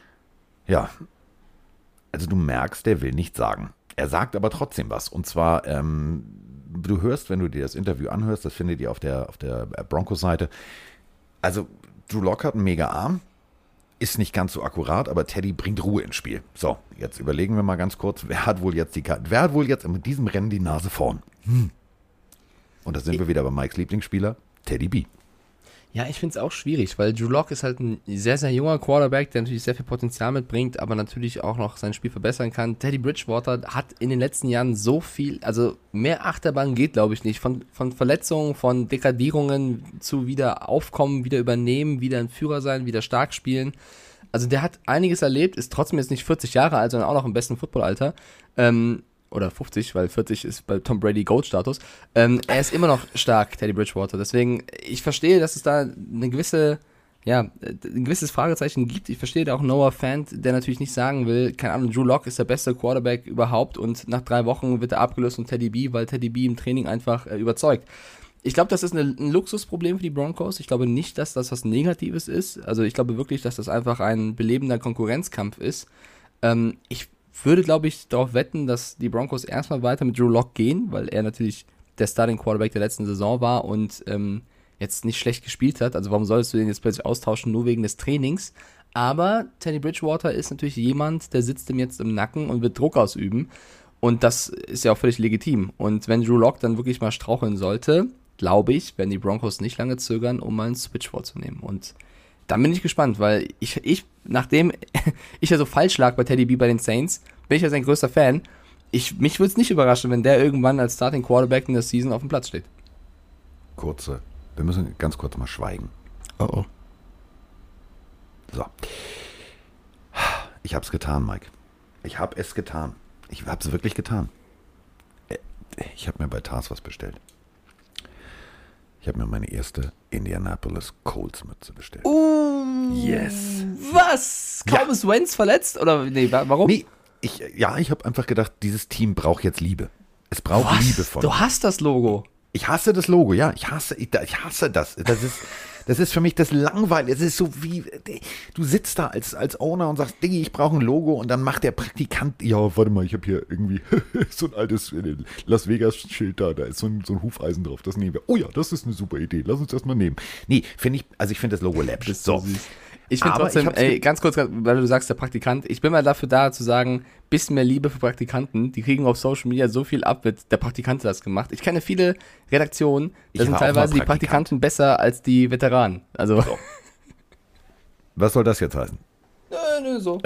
ja, also du merkst, der will nichts sagen. Er sagt aber trotzdem was. Und zwar, ähm, du hörst, wenn du dir das Interview anhörst, das findet ihr auf der, auf der Broncos-Seite. Also Drew Lock hat einen mega Arm, ist nicht ganz so akkurat, aber Teddy bringt Ruhe ins Spiel. So, jetzt überlegen wir mal ganz kurz, wer hat wohl jetzt die, wer hat wohl jetzt mit diesem Rennen die Nase vorn? Hm. Und da sind wir wieder bei Mikes Lieblingsspieler, Teddy B. Ja, ich finde es auch schwierig, weil Drew Lock ist halt ein sehr, sehr junger Quarterback, der natürlich sehr viel Potenzial mitbringt, aber natürlich auch noch sein Spiel verbessern kann. Teddy Bridgewater hat in den letzten Jahren so viel, also mehr Achterbahn geht, glaube ich, nicht. Von, von Verletzungen, von Degradierungen zu wieder aufkommen, wieder übernehmen, wieder ein Führer sein, wieder stark spielen. Also der hat einiges erlebt, ist trotzdem jetzt nicht vierzig Jahre alt, sondern auch noch im besten Footballalter. Ähm, oder fünfzig, weil vierzig ist bei Tom Brady Goat-Status. Ähm, er ist immer noch stark, Teddy Bridgewater. Deswegen, ich verstehe, dass es da eine gewisse, ja, ein gewisses Fragezeichen gibt. Ich verstehe da auch Noah Fant, der natürlich nicht sagen will, keine Ahnung, Drew Lock ist der beste Quarterback überhaupt und nach drei Wochen wird er abgelöst von Teddy B, weil Teddy B im Training einfach äh, überzeugt. Ich glaube, das ist eine, ein Luxusproblem für die Broncos. Ich glaube nicht, dass das was Negatives ist. Also ich glaube wirklich, dass das einfach ein belebender Konkurrenzkampf ist. Ähm, ich würde, glaube ich, darauf wetten, dass die Broncos erstmal weiter mit Drew Lock gehen, weil er natürlich der Starting Quarterback der letzten Saison war und ähm, jetzt nicht schlecht gespielt hat. Also warum solltest du den jetzt plötzlich austauschen, nur wegen des Trainings? Aber Teddy Bridgewater ist natürlich jemand, der sitzt ihm jetzt im Nacken und wird Druck ausüben. Und das ist ja auch völlig legitim. Und wenn Drew Lock dann wirklich mal straucheln sollte, glaube ich, werden die Broncos nicht lange zögern, um mal einen Switch vorzunehmen. Und dann bin ich gespannt, weil ich, ich nachdem ich ja so falsch lag bei Teddy B bei den Saints, bin ich ja sein größter Fan. Ich, mich würde es nicht überraschen, wenn der irgendwann als Starting Quarterback in der Season auf dem Platz steht. Kurze, wir müssen ganz kurz mal schweigen. Oh oh. So. Ich habe es getan, Mike. Ich habe es getan. Ich habe es wirklich getan. Ich habe mir bei Tars was bestellt. Ich habe mir meine erste Indianapolis Colts Mütze bestellt. Uh, yes. Was? Kaum Ja. ist Wentz verletzt? Oder nee, wa- warum? Nee, ich, ja, ich habe einfach gedacht, dieses Team braucht jetzt Liebe. Es braucht Was? Liebe von Du mir. hast das Logo. Ich hasse das Logo, ja. Ich hasse, ich, ich hasse das. Das ist, Das ist für mich das Langweilige. Es ist so wie, du sitzt da als, als Owner und sagst, Diggi, ich brauche ein Logo und dann macht der Praktikant, ja, warte mal, ich habe hier irgendwie so ein altes Las Vegas-Schild da, da ist so ein, so ein Hufeisen drauf, das nehmen wir. Oh ja, das ist eine super Idee, lass uns das mal nehmen. Nee, finde ich, also ich finde das Logo läppisch. So. Ich finde trotzdem, ich ey, ganz kurz, weil du sagst, der Praktikant, ich bin mal dafür da zu sagen, bisschen mehr Liebe für Praktikanten, die kriegen auf Social Media so viel ab, wird der Praktikant das gemacht. Ich kenne viele Redaktionen, da sind teilweise die Praktikanten besser als die Veteranen. Also. So. Was soll das jetzt heißen? Nö, nö, so.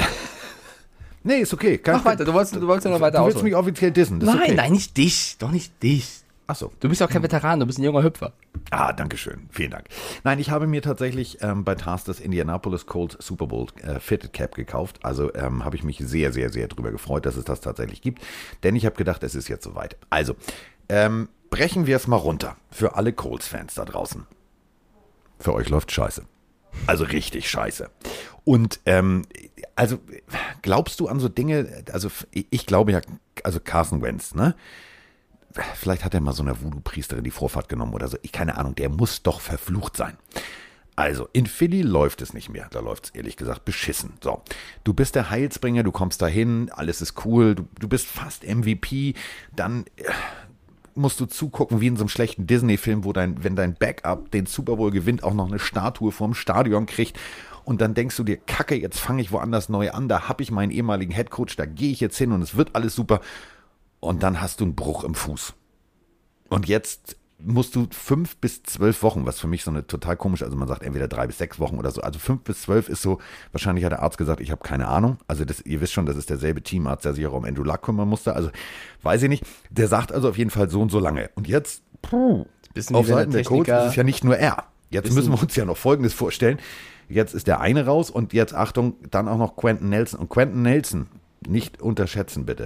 Nee, ist okay. Kann Mach weiter, du wolltest, du wolltest ja noch weiter Du willst ausholen. Mich offiziell dissen, das nein, ist okay. Nein, nicht dich, doch nicht dich. Ach so. Du bist auch kein Veteran, du bist ein junger Hüpfer. Ah, danke schön. Vielen Dank. Nein, ich habe mir tatsächlich ähm, bei Tars das Indianapolis Colts Super Bowl äh, Fitted Cap gekauft. Also ähm, habe ich mich sehr, sehr, sehr drüber gefreut, dass es das tatsächlich gibt. Denn ich habe gedacht, es ist jetzt soweit. Also, ähm, brechen wir es mal runter. Für alle Colts-Fans da draußen. Für euch läuft scheiße. Also richtig scheiße. Und, ähm, also, glaubst du an so Dinge, also ich glaube ja, also Carson Wentz, ne? Vielleicht hat er mal so einer Voodoo-Priesterin die Vorfahrt genommen oder so. Ich keine Ahnung, der muss doch verflucht sein. Also, in Philly läuft es nicht mehr. Da läuft es ehrlich gesagt beschissen. So, du bist der Heilsbringer, du kommst dahin, alles ist cool, du, du bist fast M V P. Dann äh, musst du zugucken, wie in so einem schlechten Disney-Film, wo dein, wenn dein Backup den Super Bowl gewinnt, auch noch eine Statue vorm Stadion kriegt. Und dann denkst du dir, Kacke, jetzt fange ich woanders neu an. Da habe ich meinen ehemaligen Headcoach, da gehe ich jetzt hin und es wird alles super. Und dann hast du einen Bruch im Fuß. Und jetzt musst du fünf bis zwölf Wochen, was für mich so eine total komische, also man sagt entweder drei bis sechs Wochen oder so, also fünf bis zwölf ist so, wahrscheinlich hat der Arzt gesagt, ich habe keine Ahnung, also das, ihr wisst schon, das ist derselbe Teamarzt, der sich auch um Andrew Luck kümmern musste, also weiß ich nicht, der sagt also auf jeden Fall so und so lange. Und jetzt, puh, auf Seiten der Colts ist es ja nicht nur er. Jetzt müssen wir uns ja noch Folgendes vorstellen, jetzt ist der eine raus und jetzt, Achtung, dann auch noch Quentin Nelson. Und Quentin Nelson, nicht unterschätzen bitte,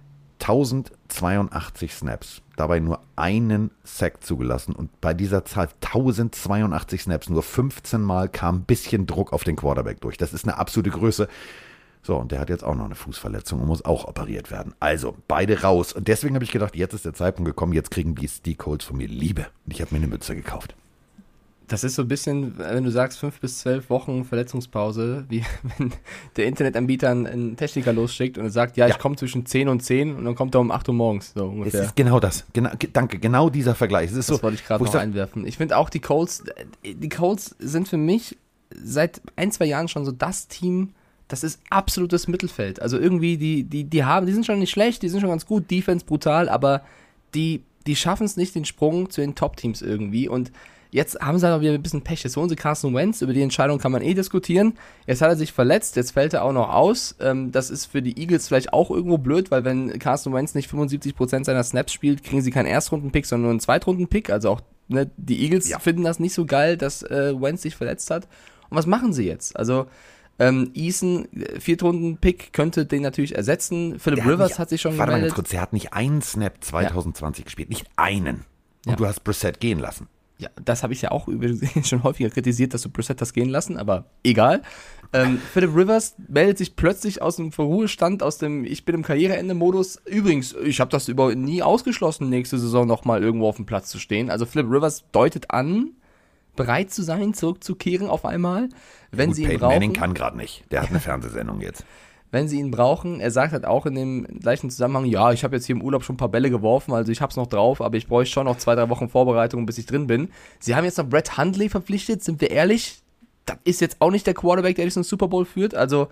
tausendzweiundachtzig Snaps, dabei nur einen Sack zugelassen und bei dieser Zahl tausendzweiundachtzig Snaps, nur fünfzehn Mal kam ein bisschen Druck auf den Quarterback durch. Das ist eine absolute Größe. So, und der hat jetzt auch noch eine Fußverletzung und muss auch operiert werden. Also, beide raus. Und deswegen habe ich gedacht, jetzt ist der Zeitpunkt gekommen, jetzt kriegen die, die Colts von mir Liebe. Und ich habe mir eine Mütze gekauft. Das ist so ein bisschen, wenn du sagst, fünf bis zwölf Wochen Verletzungspause, wie wenn der Internetanbieter einen Techniker losschickt und er sagt, ja, ich ja. komme zwischen zehn und zehn und dann kommt er um acht Uhr morgens. So ungefähr. Es ist genau das. Genau, danke, genau dieser Vergleich. Es ist das so, wollte ich gerade noch sag, einwerfen. Ich finde auch die Colts, die Colts sind für mich seit ein, zwei Jahren schon so das Team, das ist absolutes Mittelfeld. Also irgendwie, die, die, die haben, die sind schon nicht schlecht, die sind schon ganz gut, Defense brutal, aber die, die schaffen es nicht, den Sprung zu den Top-Teams irgendwie und jetzt haben sie halt auch wieder ein bisschen Pech. Jetzt holen sie Carson Wentz, über die Entscheidung kann man eh diskutieren. Jetzt hat er sich verletzt, jetzt fällt er auch noch aus. Das ist für die Eagles vielleicht auch irgendwo blöd, weil wenn Carson Wentz nicht fünfundsiebzig Prozent seiner Snaps spielt, kriegen sie keinen Erstrunden-Pick, sondern nur einen Zweitrunden-Pick. Also auch ne, die Eagles ja. finden das nicht so geil, dass äh, Wentz sich verletzt hat. Und was machen sie jetzt? Also ähm, Eason, Viertrunden-Pick, könnte den natürlich ersetzen. Philip der Rivers hat, nicht, hat sich schon warte gemeldet. Mal kurz, der hat nicht einen Snap zwanzig zwanzig ja. gespielt, nicht einen. Und ja. du hast Brissett gehen lassen. Ja, das habe ich ja auch schon häufiger kritisiert, dass du Brissett hast gehen lassen, aber egal. Ähm, Philip Rivers meldet sich plötzlich aus dem Ruhestand, aus dem Ich bin im Karriereende-Modus. Übrigens, ich habe das über nie ausgeschlossen, nächste Saison nochmal irgendwo auf dem Platz zu stehen. Also Philip Rivers deutet an, bereit zu sein, zurückzukehren auf einmal, wenn ja, gut, sie ihn Peyton brauchen. Manning kann gerade nicht, der hat eine Fernsehsendung jetzt. Wenn sie ihn brauchen. Er sagt halt auch in dem gleichen Zusammenhang, ja, ich habe jetzt hier im Urlaub schon ein paar Bälle geworfen, also ich habe es noch drauf, aber ich bräuchte schon noch zwei, drei Wochen Vorbereitung, bis ich drin bin. Sie haben jetzt noch Brett Hundley verpflichtet, sind wir ehrlich? Das ist jetzt auch nicht der Quarterback, der dich so einen Super Bowl führt, also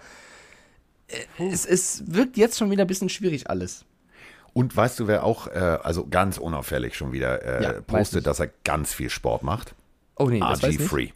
äh, es, es wirkt jetzt schon wieder ein bisschen schwierig alles. Und weißt du, wer auch, äh, also ganz unauffällig schon wieder äh, ja, postet, dass er ganz viel Sport macht? Oh nee, R das weiß ich G Free.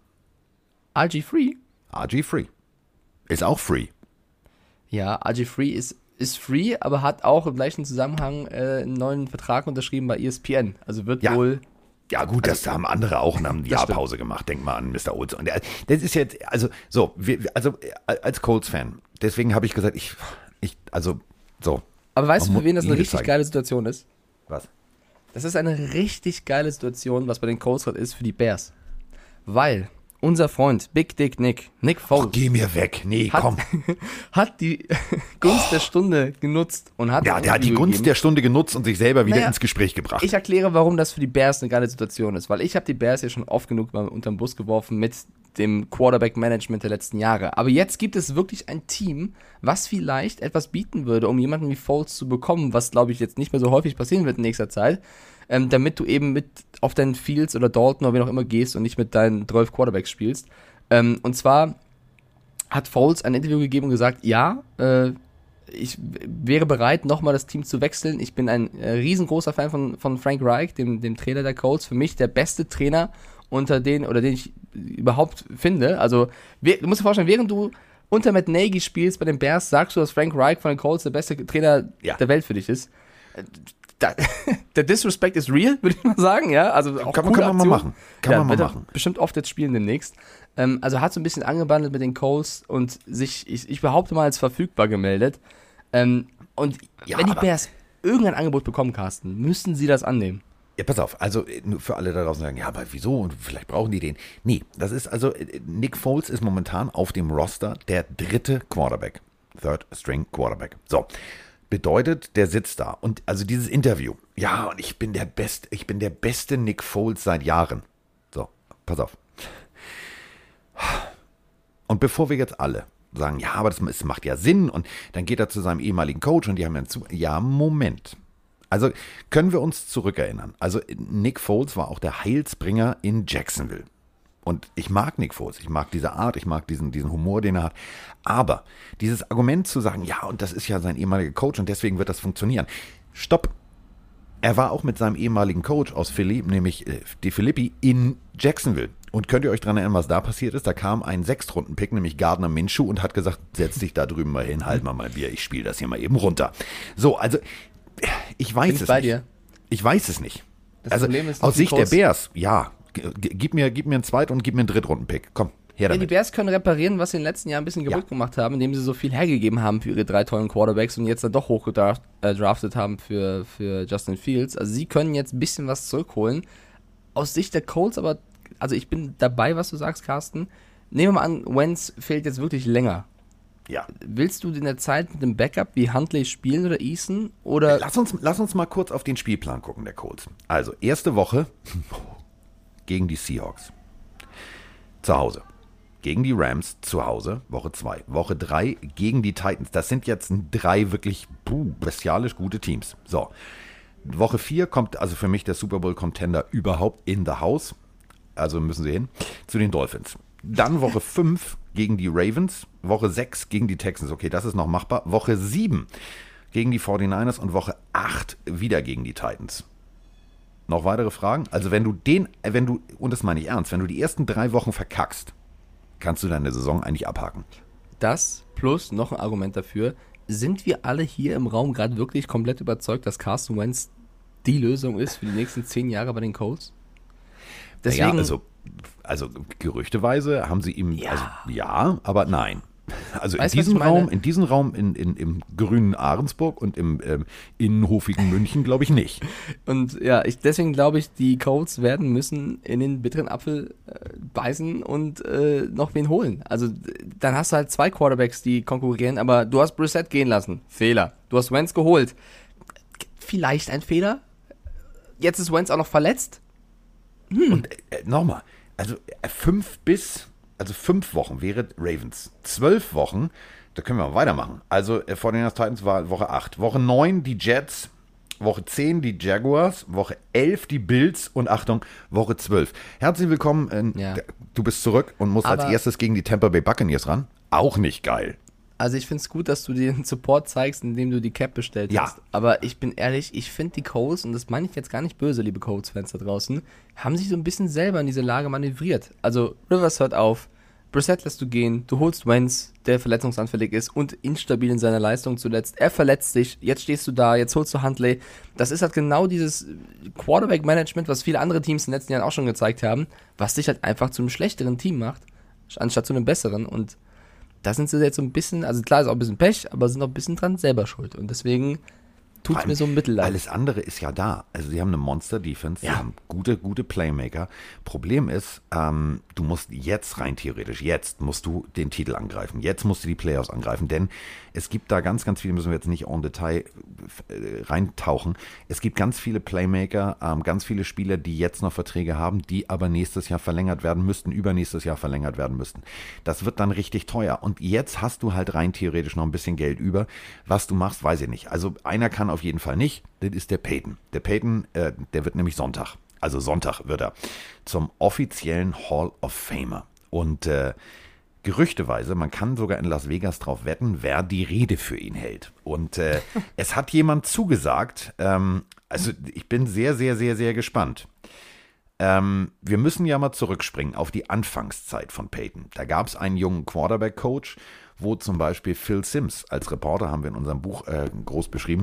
R G Free? R G Free. Ist auch free. Ja, R G Free ist, ist free, aber hat auch im gleichen Zusammenhang äh, einen neuen Vertrag unterschrieben bei E S P N. Also wird ja. wohl... Ja gut, das haben andere auch nach einem Jahr Pause gemacht. Denk mal an Mister Olsen. Und der, das ist jetzt, also so, wir, also als Colts-Fan, deswegen habe ich gesagt, ich, ich, also so. Aber weißt du, für wen das eine richtig zeigen. geile Situation ist? Was? Das ist eine richtig geile Situation, was bei den Colts gerade ist für die Bears. Weil unser Freund, Big Dick Nick, Nick Foles. Oh, geh mir weg. Nee, hat, komm. hat die Gunst oh. der Stunde genutzt und hat... Ja, der hat die Gunst gegeben. der Stunde genutzt und sich selber wieder naja, ins Gespräch gebracht. Ich erkläre, warum das für die Bears eine geile Situation ist, weil ich habe die Bears ja schon oft genug mal unterm Bus geworfen mit dem Quarterback-Management der letzten Jahre. Aber jetzt gibt es wirklich ein Team, was vielleicht etwas bieten würde, um jemanden wie Foles zu bekommen, was, glaube ich, jetzt nicht mehr so häufig passieren wird in nächster Zeit, ähm, damit du eben mit auf deinen Fields oder Dalton oder wen auch immer gehst und nicht mit deinen zwölf Quarterbacks spielst. Ähm, und zwar hat Foles ein Interview gegeben und gesagt, ja, äh, ich wäre bereit, nochmal das Team zu wechseln. Ich bin ein äh, riesengroßer Fan von, von Frank Reich, dem, dem Trainer der Colts. Für mich der beste Trainer unter den, oder den ich überhaupt finde. Also, du musst dir vorstellen, während du unter Matt Nagy spielst bei den Bears, sagst du, dass Frank Reich von den Colts der beste Trainer ja. der Welt für dich ist. Da, der Disrespect ist real, würde ich mal sagen, ja. Also auch kann, man, kann man mal machen. Kann ja, man mal wird machen. Bestimmt oft jetzt spielen demnächst. Ähm, also hat so ein bisschen angebandelt mit den Colts und sich, ich, ich behaupte mal, als verfügbar gemeldet. Ähm, und ja, wenn die Bears irgendein Angebot bekommen, Carsten, müssen sie das annehmen. Ja, pass auf, also nur für alle da draußen sagen, ja, aber wieso und vielleicht brauchen die den. Nee, das ist also, Nick Foles ist momentan auf dem Roster der dritte Quarterback, Third String Quarterback. So, bedeutet, der sitzt da und also dieses Interview, ja, und ich bin der beste, ich bin der beste Nick Foles seit Jahren. So, pass auf. Und bevor wir jetzt alle sagen, ja, aber das, das macht ja Sinn und dann geht er zu seinem ehemaligen Coach und die haben ja zu, ja, Moment. Also können wir uns zurückerinnern. Also Nick Foles war auch der Heilsbringer in Jacksonville. Und ich mag Nick Foles, ich mag diese Art, ich mag diesen, diesen Humor, den er hat. Aber dieses Argument zu sagen, ja, und das ist ja sein ehemaliger Coach und deswegen wird das funktionieren. Stopp. Er war auch mit seinem ehemaligen Coach aus Philly, nämlich äh, De Filippi, in Jacksonville. Und könnt ihr euch daran erinnern, was da passiert ist? Da kam ein Sechstrunden-Pick, nämlich Gardner Minshew, und hat gesagt, setz dich da drüben mal hin, halt mal mal Bier, ich spiele das hier mal eben runter. So, also ich weiß Bin es bei nicht. dir. Ich weiß es nicht. Das also Problem ist, aus Sicht der Colts- Bears, ja, g- g- gib mir, gib mir einen Zweit- und gib mir einen Drittrunden-Pick. Komm, her Ja, die damit. Bears können reparieren, was sie in den letzten Jahren ein bisschen kaputt Ja. gemacht haben, indem sie so viel hergegeben haben für ihre drei tollen Quarterbacks und jetzt dann doch hochgedraftet haben für, für Justin Fields. Also sie können jetzt ein bisschen was zurückholen. Aus Sicht der Colts aber, also ich bin dabei, was du sagst, Carsten. Nehmen wir mal an, Wentz fehlt jetzt wirklich länger. Ja. Willst du in der Zeit mit dem Backup wie Huntley spielen oder Eason? Oder Lass uns, lass uns mal kurz auf den Spielplan gucken, der Colts. Also, erste Woche gegen die Seahawks. Zu Hause. Gegen die Rams zu Hause, Woche zwei. Woche drei gegen die Titans. Das sind jetzt drei wirklich puh, bestialisch gute Teams. So. Woche vier kommt also für mich der Super Bowl-Contender überhaupt in the house. Also müssen sie hin. Zu den Dolphins. Dann Woche fünf gegen die Ravens. Woche sechs gegen die Texans. Okay, das ist noch machbar. Woche sieben gegen die forty-niners und Woche acht wieder gegen die Titans. Noch weitere Fragen? Also wenn du den, wenn du, und das meine ich ernst, wenn du die ersten drei Wochen verkackst, kannst du deine Saison eigentlich abhaken. das plus noch ein Argument dafür, sind wir alle hier im Raum gerade wirklich komplett überzeugt, dass Carson Wentz die Lösung ist für die nächsten zehn Jahre bei den Colts? Deswegen, ja, also, also gerüchteweise haben sie ihm, Ja. also ja, aber nein. Also Weißt in du, was diesem ich meine? Raum, in diesem Raum in, in, im grünen Ahrensburg und im ähm, innenhofigen München glaube ich nicht. Und ja, ich, deswegen glaube ich, die Colts werden müssen in den bitteren Apfel äh, beißen und äh, noch wen holen. Also d- dann hast du halt zwei Quarterbacks, die konkurrieren, aber du hast Brissett gehen lassen. Fehler. Du hast Wentz geholt. Vielleicht ein Fehler. Jetzt ist Wentz auch noch verletzt. Und äh, nochmal, also äh, fünf bis, also fünf Wochen wäre Ravens. Zwölf Wochen, da können wir mal weitermachen. Also äh, forty-niners Titans war Woche acht. Woche neun die Jets, Woche zehn die Jaguars, Woche elf die Bills und Achtung, Woche zwölf. Herzlich willkommen, äh, Ja. d- du bist zurück und musst Aber- als erstes gegen die Tampa Bay Buccaneers ran. Auch nicht geil. Also ich finde es gut, dass du den Support zeigst, indem du die Cap bestellt Ja. hast. Aber ich bin ehrlich, ich finde die Colts, und das meine ich jetzt gar nicht böse, liebe Colts-Fans da draußen, haben sich so ein bisschen selber in diese Lage manövriert. Also Rivers hört auf, Brissett lässt du gehen, du holst Wentz, der verletzungsanfällig ist und instabil in seiner Leistung zuletzt. Er verletzt sich, jetzt stehst du da, jetzt holst du Huntley. Das ist halt genau dieses Quarterback-Management, was viele andere Teams in den letzten Jahren auch schon gezeigt haben, was dich halt einfach zu einem schlechteren Team macht, anstatt zu einem besseren. Und da sind sie jetzt so ein bisschen, also klar ist auch ein bisschen Pech, aber sind auch ein bisschen dran selber schuld. Und deswegen tut mir so ein Mittelleid. Alles andere ist ja da. Also sie haben eine Monster-Defense, Ja. sie haben gute, gute Playmaker. Problem ist, ähm, du musst jetzt rein theoretisch, jetzt musst du den Titel angreifen. Jetzt musst du die Playoffs angreifen, denn es gibt da ganz, ganz viele, müssen wir jetzt nicht en Detail äh, reintauchen. Es gibt ganz viele Playmaker, ähm, ganz viele Spieler, die jetzt noch Verträge haben, die aber nächstes Jahr verlängert werden müssten, übernächstes Jahr verlängert werden müssten. Das wird dann richtig teuer. Und jetzt hast du halt rein theoretisch noch ein bisschen Geld über. Was du machst, weiß ich nicht. Also einer kann auf jeden Fall nicht. Das ist der Peyton. Der Peyton, äh, der wird nämlich Sonntag. Also Sonntag wird er zum offiziellen Hall of Famer. Und äh, gerüchteweise, man kann sogar in Las Vegas drauf wetten, wer die Rede für ihn hält. Und äh, es hat jemand zugesagt, ähm, also ich bin sehr, sehr, sehr, sehr gespannt. Ähm, wir müssen ja mal zurückspringen auf die Anfangszeit von Peyton. Da gab es einen jungen Quarterback-Coach, wo zum Beispiel Phil Simms, als Reporter haben wir in unserem Buch äh, groß beschrieben,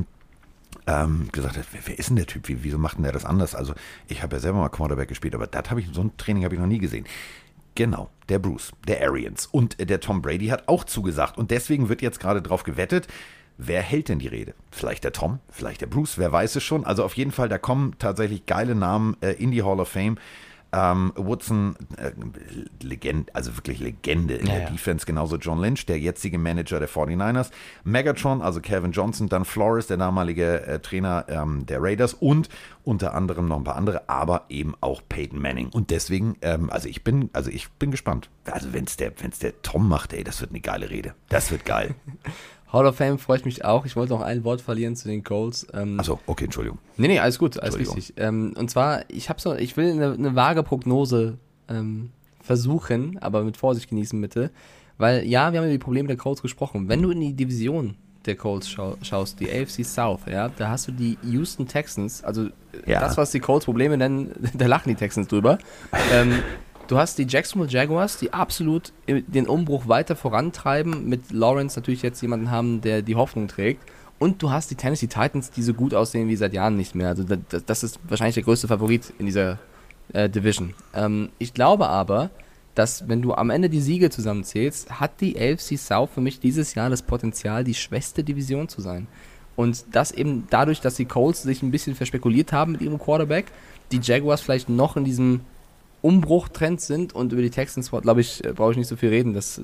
ähm, gesagt hat, wer, wer ist denn der Typ, Wie, wieso macht denn der das anders? Also ich habe ja selber mal Quarterback gespielt, aber das habe ich, so ein Training habe ich noch nie gesehen. Genau, der Bruce, der Arians und der Tom Brady hat auch zugesagt und deswegen wird jetzt gerade drauf gewettet, wer hält denn die Rede? Vielleicht der Tom, vielleicht der Bruce, wer weiß es schon. Also auf jeden Fall, da kommen tatsächlich geile Namen äh, in die Hall of Fame. Ähm, Woodson, äh, Legende, also wirklich Legende in Ja, der ja. Defense, genauso John Lynch, der jetzige Manager der forty-niners, Megatron, also Calvin Johnson, dann Flores, der damalige äh, Trainer ähm, der Raiders und unter anderem noch ein paar andere, aber eben auch Peyton Manning. Und deswegen, ähm, also ich bin, also ich bin gespannt. Also wenn es der, wenn's der Tom macht, ey, das wird eine geile Rede. Das wird geil. Hall of Fame freue ich mich auch. Ich wollte noch ein Wort verlieren zu den Colts. Ähm, Achso, okay, Entschuldigung. Nee, nee, alles gut, alles Entschuldigung. richtig. Ähm, und zwar, ich habe so, ich will eine, eine vage Prognose ähm, versuchen, aber mit Vorsicht genießen bitte. Weil, ja, wir haben über die Probleme der Colts gesprochen. Wenn du in die Division der Colts schau, schaust, die A F C South, ja, da hast du die Houston Texans, also Ja. das, was die Colts Probleme nennen, da lachen die Texans drüber. ähm, Du hast die Jacksonville Jaguars, die absolut den Umbruch weiter vorantreiben, mit Lawrence natürlich jetzt jemanden haben, der die Hoffnung trägt. Und du hast die Tennessee Titans, die so gut aussehen wie seit Jahren nicht mehr. Also das, das ist wahrscheinlich der größte Favorit in dieser äh, Division. Ähm, ich glaube aber, dass wenn du am Ende die Siege zusammenzählst, hat die A F C South für mich dieses Jahr das Potenzial, die schwächste Division zu sein. Und das eben dadurch, dass die Colts sich ein bisschen verspekuliert haben mit ihrem Quarterback, die Jaguars vielleicht noch in diesem Umbruchtrend sind und über die Texans, glaube ich, brauche ich nicht so viel reden, dass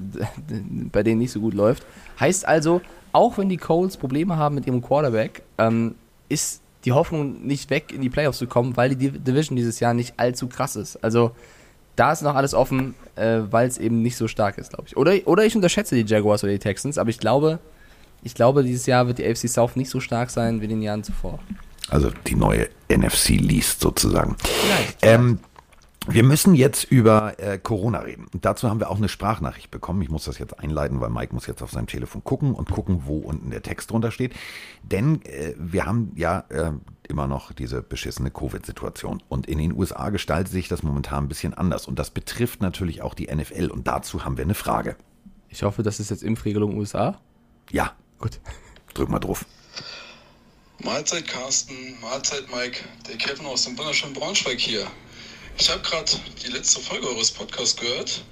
bei denen nicht so gut läuft. Heißt also, auch wenn die Colts Probleme haben mit ihrem Quarterback, ähm, ist die Hoffnung nicht weg, in die Playoffs zu kommen, weil die Division dieses Jahr nicht allzu krass ist. Also da ist noch alles offen, äh, weil es eben nicht so stark ist, glaube ich. Oder, oder ich unterschätze die Jaguars oder die Texans, aber ich glaube, ich glaube, dieses Jahr wird die A F C South nicht so stark sein wie in den Jahren zuvor. Also die neue N F C Least sozusagen. Vielleicht. Ähm, wir müssen jetzt über äh, Corona reden. Und dazu haben wir auch eine Sprachnachricht bekommen. Ich muss das jetzt einleiten, weil Mike muss jetzt auf seinem Telefon gucken und gucken, wo unten der Text drunter steht. Denn äh, wir haben ja äh, immer noch diese beschissene Covid-Situation. Und in den U S A gestaltet sich das momentan ein bisschen anders. Und das betrifft natürlich auch die N F L. Und dazu haben wir eine Frage. Ich hoffe, das ist jetzt Impfregelung U S A. Ja, Gut. drück mal drauf. Mahlzeit Carsten, Mahlzeit Mike, der Kevin aus dem wunderschönen Braunschweig hier. Ich habe gerade die letzte Folge eures Podcasts gehört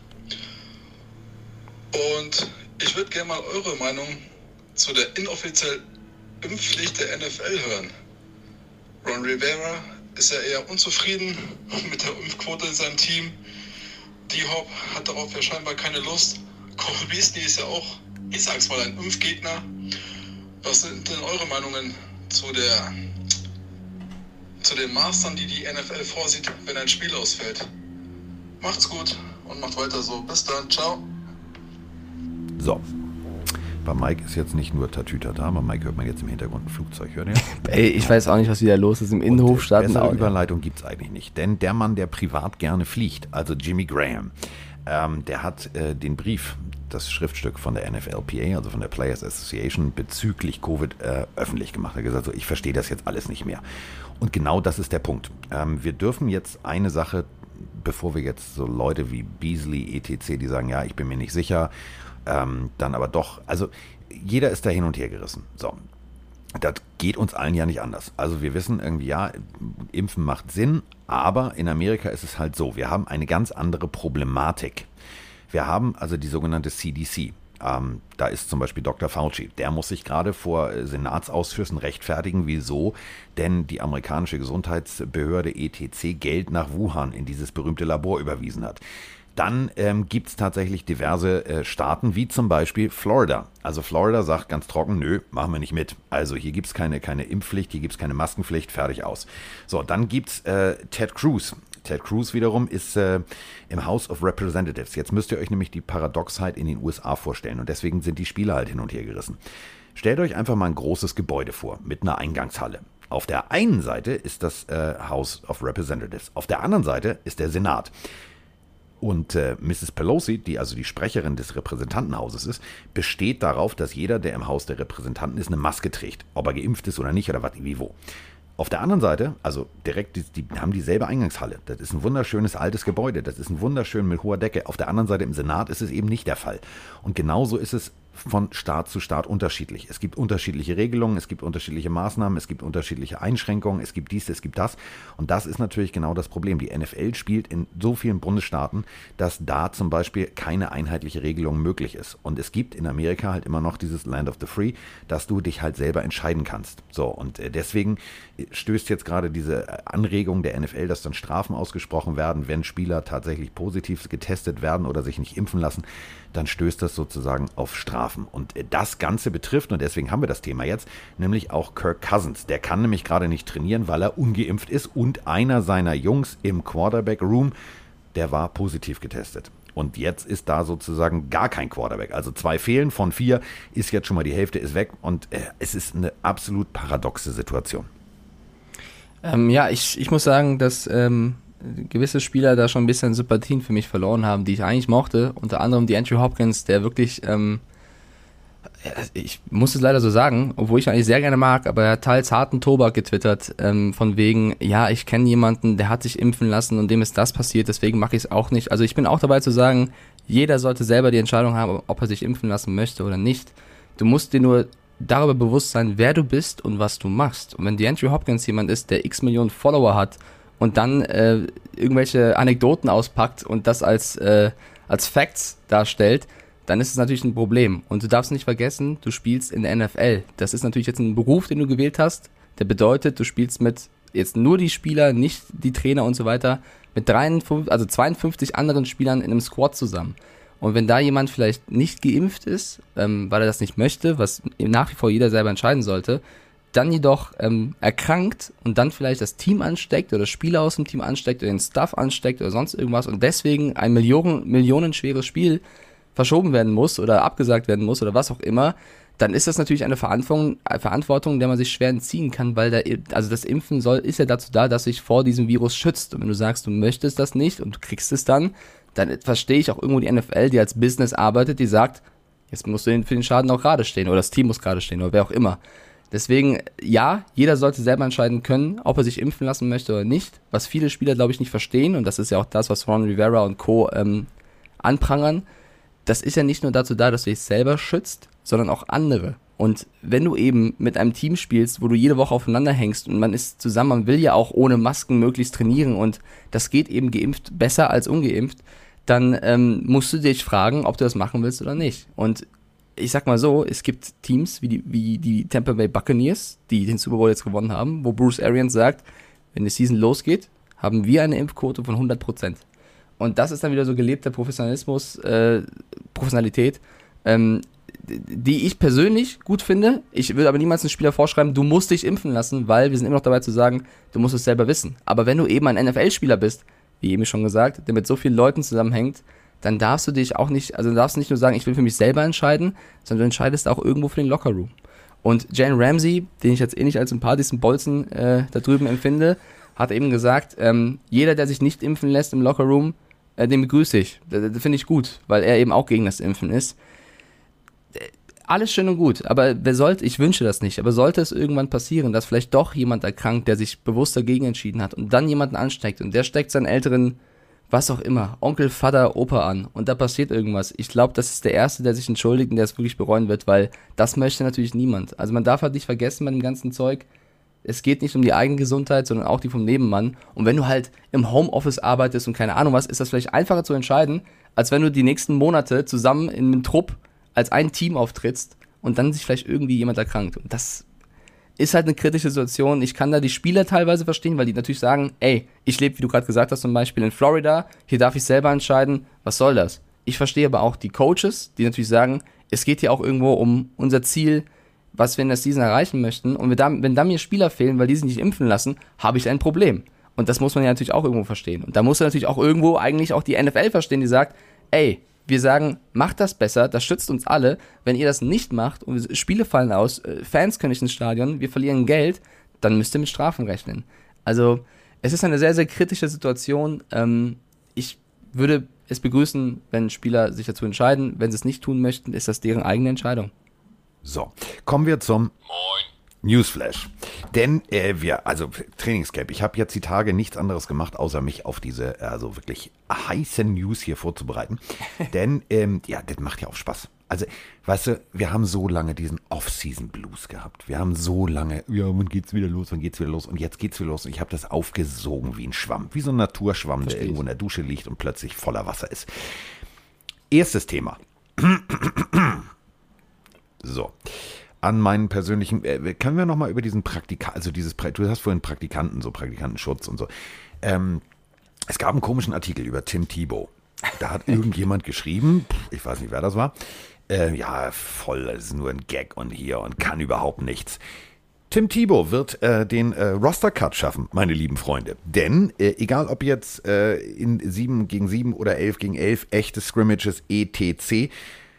und ich würde gerne mal eure Meinung zu der inoffiziellen Impfpflicht der N F L hören. Ron Rivera ist ja eher unzufrieden mit der Impfquote in seinem Team. D-Hop hat darauf ja scheinbar keine Lust. Cole Beasley ist ja auch, ich sag's mal, ein Impfgegner. Was sind denn eure Meinungen zu der zu den Mastern, die die N F L vorsieht, wenn ein Spiel ausfällt? Macht's gut und macht weiter so. Bis dann, ciao. So. Bei Mike ist jetzt nicht nur Tatütata, bei Mike hört man jetzt im Hintergrund ein Flugzeug. Hört ihr? Ey, ich weiß auch nicht, was wieder los ist. Im Innenhof starten Bessere auch. Überleitung gibt es eigentlich nicht. Denn der Mann, der privat gerne fliegt, also Jimmy Graham, ähm, der hat äh, den Brief, das Schriftstück von der N F L P A, also von der Players Association, bezüglich Covid äh, öffentlich gemacht. Er hat gesagt, so, ich verstehe das jetzt alles nicht mehr. Und genau das ist der Punkt. Ähm, wir dürfen jetzt eine Sache, bevor wir jetzt so Leute wie Beasley, et cetera, die sagen, ja, ich bin mir nicht sicher, ähm, dann aber doch, also jeder ist da hin und her gerissen. So, das geht uns allen ja nicht anders. Also wir wissen irgendwie, ja, Impfen macht Sinn, aber in Amerika ist es halt so, wir haben eine ganz andere Problematik. Wir haben also die sogenannte C D C, Ähm, da ist zum Beispiel Doktor Fauci. Der muss sich gerade vor Senatsausschüssen rechtfertigen. Wieso? Denn die amerikanische Gesundheitsbehörde E T C Geld nach Wuhan in dieses berühmte Labor überwiesen hat. Dann ähm, gibt es tatsächlich diverse äh, Staaten, wie zum Beispiel Florida. Also Florida sagt ganz trocken, nö, machen wir nicht mit. Also hier gibt es keine, keine Impfpflicht, hier gibt es keine Maskenpflicht, fertig aus. So, dann gibt es äh, Ted Cruz. Ted Cruz wiederum ist äh, im House of Representatives. Jetzt müsst ihr euch nämlich die Paradoxheit in den U S A vorstellen und deswegen sind die Spieler halt hin und her gerissen. Stellt euch einfach mal ein großes Gebäude vor mit einer Eingangshalle. Auf der einen Seite ist das äh, House of Representatives, auf der anderen Seite ist der Senat. Und äh, Misses Pelosi, die also die Sprecherin des Repräsentantenhauses ist, besteht darauf, dass jeder, der im Haus der Repräsentanten ist, eine Maske trägt. Ob er geimpft ist oder nicht oder was, wie wo. Auf der anderen Seite, also direkt, die, die haben dieselbe Eingangshalle. Das ist ein wunderschönes altes Gebäude. Das ist ein wunderschön mit hoher Decke. Auf der anderen Seite im Senat ist es eben nicht der Fall. Und genauso ist es von Staat zu Staat unterschiedlich. Es gibt unterschiedliche Regelungen, es gibt unterschiedliche Maßnahmen, es gibt unterschiedliche Einschränkungen, es gibt dies, es gibt das. Und das ist natürlich genau das Problem. Die N F L spielt in so vielen Bundesstaaten, dass da zum Beispiel keine einheitliche Regelung möglich ist. Und es gibt in Amerika halt immer noch dieses Land of the Free, dass du dich halt selber entscheiden kannst. So, und deswegen stößt jetzt gerade diese Anregung der N F L, dass dann Strafen ausgesprochen werden, wenn Spieler tatsächlich positiv getestet werden oder sich nicht impfen lassen, dann stößt das sozusagen auf Strafen. Und das Ganze betrifft, und deswegen haben wir das Thema jetzt, nämlich auch Kirk Cousins. Der kann nämlich gerade nicht trainieren, weil er ungeimpft ist und einer seiner Jungs im Quarterback-Room, der war positiv getestet. Und jetzt ist da sozusagen gar kein Quarterback. Also zwei fehlen von vier, ist jetzt schon mal die Hälfte, ist weg. Und äh, es ist eine absolut paradoxe Situation. Ähm, ja, ich, ich muss sagen, dass ähm, gewisse Spieler da schon ein bisschen Sympathien für mich verloren haben, die ich eigentlich mochte. Unter anderem die Andrew Hopkins, der wirklich, ähm, ich muss es leider so sagen, obwohl ich ihn eigentlich sehr gerne mag, aber er hat teils harten Tobak getwittert, ähm, von wegen, ja, ich kenne jemanden, der hat sich impfen lassen und dem ist das passiert, deswegen mache ich es auch nicht. Also ich bin auch dabei zu sagen, jeder sollte selber die Entscheidung haben, ob er sich impfen lassen möchte oder nicht. Du musst dir nur darüber bewusst sein, wer du bist und was du machst. Und wenn die Andrew Hopkins jemand ist, der x Millionen Follower hat und dann äh, irgendwelche Anekdoten auspackt und das als, äh, als Facts darstellt, dann ist es natürlich ein Problem. Und du darfst nicht vergessen, du spielst in der N F L. Das ist natürlich jetzt ein Beruf, den du gewählt hast, der bedeutet, du spielst mit jetzt nur die Spieler, nicht die Trainer und so weiter, mit dreiundfünfzig, also zweiundfünfzig anderen Spielern in einem Squad zusammen. Und wenn da jemand vielleicht nicht geimpft ist, ähm, weil er das nicht möchte, was nach wie vor jeder selber entscheiden sollte, dann jedoch ähm, erkrankt und dann vielleicht das Team ansteckt oder Spieler aus dem Team ansteckt oder den Staff ansteckt oder sonst irgendwas und deswegen ein Millionen, millionenschweres Spiel verschoben werden muss oder abgesagt werden muss oder was auch immer, dann ist das natürlich eine Verantwortung, Verantwortung, der man sich schwer entziehen kann, weil der, also das Impfen soll, ist ja dazu da, dass sich vor diesem Virus schützt. Und wenn du sagst, du möchtest das nicht und du kriegst es dann, dann verstehe ich auch irgendwo die N F L, die als Business arbeitet, die sagt, jetzt musst du für den Schaden auch gerade stehen oder das Team muss gerade stehen oder wer auch immer. Deswegen, ja, jeder sollte selber entscheiden können, ob er sich impfen lassen möchte oder nicht, was viele Spieler, glaube ich, nicht verstehen und das ist ja auch das, was Ron Rivera und Co. Ähm, anprangern. Das ist ja nicht nur dazu da, dass du dich selber schützt, sondern auch andere. Und wenn du eben mit einem Team spielst, wo du jede Woche aufeinander hängst und man ist zusammen, man will ja auch ohne Masken möglichst trainieren und das geht eben geimpft besser als ungeimpft, dann ähm, musst du dich fragen, ob du das machen willst oder nicht. Und ich sag mal so, es gibt Teams wie die, wie die Tampa Bay Buccaneers, die den Super Bowl jetzt gewonnen haben, wo Bruce Arians sagt, wenn die Season losgeht, haben wir eine Impfquote von hundert Prozent. Und das ist dann wieder so gelebter Professionalismus, äh, Professionalität, ähm, die ich persönlich gut finde. Ich würde aber niemals einem Spieler vorschreiben, du musst dich impfen lassen, weil wir sind immer noch dabei zu sagen, du musst es selber wissen. Aber wenn du eben ein N F L-Spieler bist, wie eben schon gesagt, der mit so vielen Leuten zusammenhängt, dann darfst du dich auch nicht, also darfst nicht nur sagen, ich will für mich selber entscheiden, sondern du entscheidest auch irgendwo für den Lockerroom. Und Jalen Ramsey, den ich jetzt eh nicht als sympathischsten Bolzen äh, da drüben empfinde, hat eben gesagt, ähm, jeder, der sich nicht impfen lässt im Lockerroom, äh, den begrüße ich. Das, das finde ich gut, weil er eben auch gegen das Impfen ist. Alles schön und gut, aber wer sollte, ich wünsche das nicht, aber sollte es irgendwann passieren, dass vielleicht doch jemand erkrankt, der sich bewusst dagegen entschieden hat und dann jemanden ansteckt und der steckt seinen älteren, was auch immer, Onkel, Vater, Opa an und da passiert irgendwas. Ich glaube, das ist der Erste, der sich entschuldigt und der es wirklich bereuen wird, weil das möchte natürlich niemand. Also man darf halt nicht vergessen bei dem ganzen Zeug, es geht nicht um die eigene Gesundheit, sondern auch die vom Nebenmann. Und wenn du halt im Homeoffice arbeitest und keine Ahnung was, ist das vielleicht einfacher zu entscheiden, als wenn du die nächsten Monate zusammen in einem Trupp als ein Team auftrittst und dann sich vielleicht irgendwie jemand erkrankt. Und das ist halt eine kritische Situation. Ich kann da die Spieler teilweise verstehen, weil die natürlich sagen, ey, ich lebe, wie du gerade gesagt hast, zum Beispiel in Florida, hier darf ich selber entscheiden, was soll das? Ich verstehe aber auch die Coaches, die natürlich sagen, es geht hier auch irgendwo um unser Ziel, was wir in der Season erreichen möchten. Und wenn da, wenn da mir Spieler fehlen, weil die sich nicht impfen lassen, habe ich ein Problem. Und das muss man ja natürlich auch irgendwo verstehen. Und da muss natürlich auch irgendwo eigentlich auch die N F L verstehen, die sagt, ey, wir sagen, macht das besser, das schützt uns alle. Wenn ihr das nicht macht und Spiele fallen aus, Fans können nicht ins Stadion, wir verlieren Geld, dann müsst ihr mit Strafen rechnen. Also es ist eine sehr, sehr kritische Situation. Ähm, ich würde es begrüßen, wenn Spieler sich dazu entscheiden. Wenn sie es nicht tun möchten, ist das deren eigene Entscheidung. So, kommen wir zum Newsflash. Denn äh, wir, also Trainingscamp, ich habe jetzt die Tage nichts anderes gemacht, außer mich auf diese also wirklich heißen News hier vorzubereiten. Denn, ähm, ja, das macht ja auch Spaß. Also, weißt du, wir haben so lange diesen Off-Season-Blues gehabt. Wir haben so lange, ja, wann geht's wieder los, wann geht's wieder los? Und jetzt geht's wieder los. Und ich habe das aufgesogen wie ein Schwamm, wie so ein Naturschwamm, der irgendwo in der Dusche liegt und plötzlich voller Wasser ist. Erstes Thema. So, an meinen persönlichen, äh, können wir nochmal über diesen Praktikanten, also dieses, du hast vorhin Praktikanten, so Praktikantenschutz und so. Ähm, es gab einen komischen Artikel über Tim Tebow. Da hat irgendjemand geschrieben, ich weiß nicht, wer das war, äh, ja, voll, das ist nur ein Gag und hier und kann überhaupt nichts. Tim Tebow wird äh, den äh, Roster-Cut schaffen, meine lieben Freunde. Denn, äh, egal ob jetzt äh, in sieben gegen sieben oder elf gegen elf, echte Scrimmages, et cetera,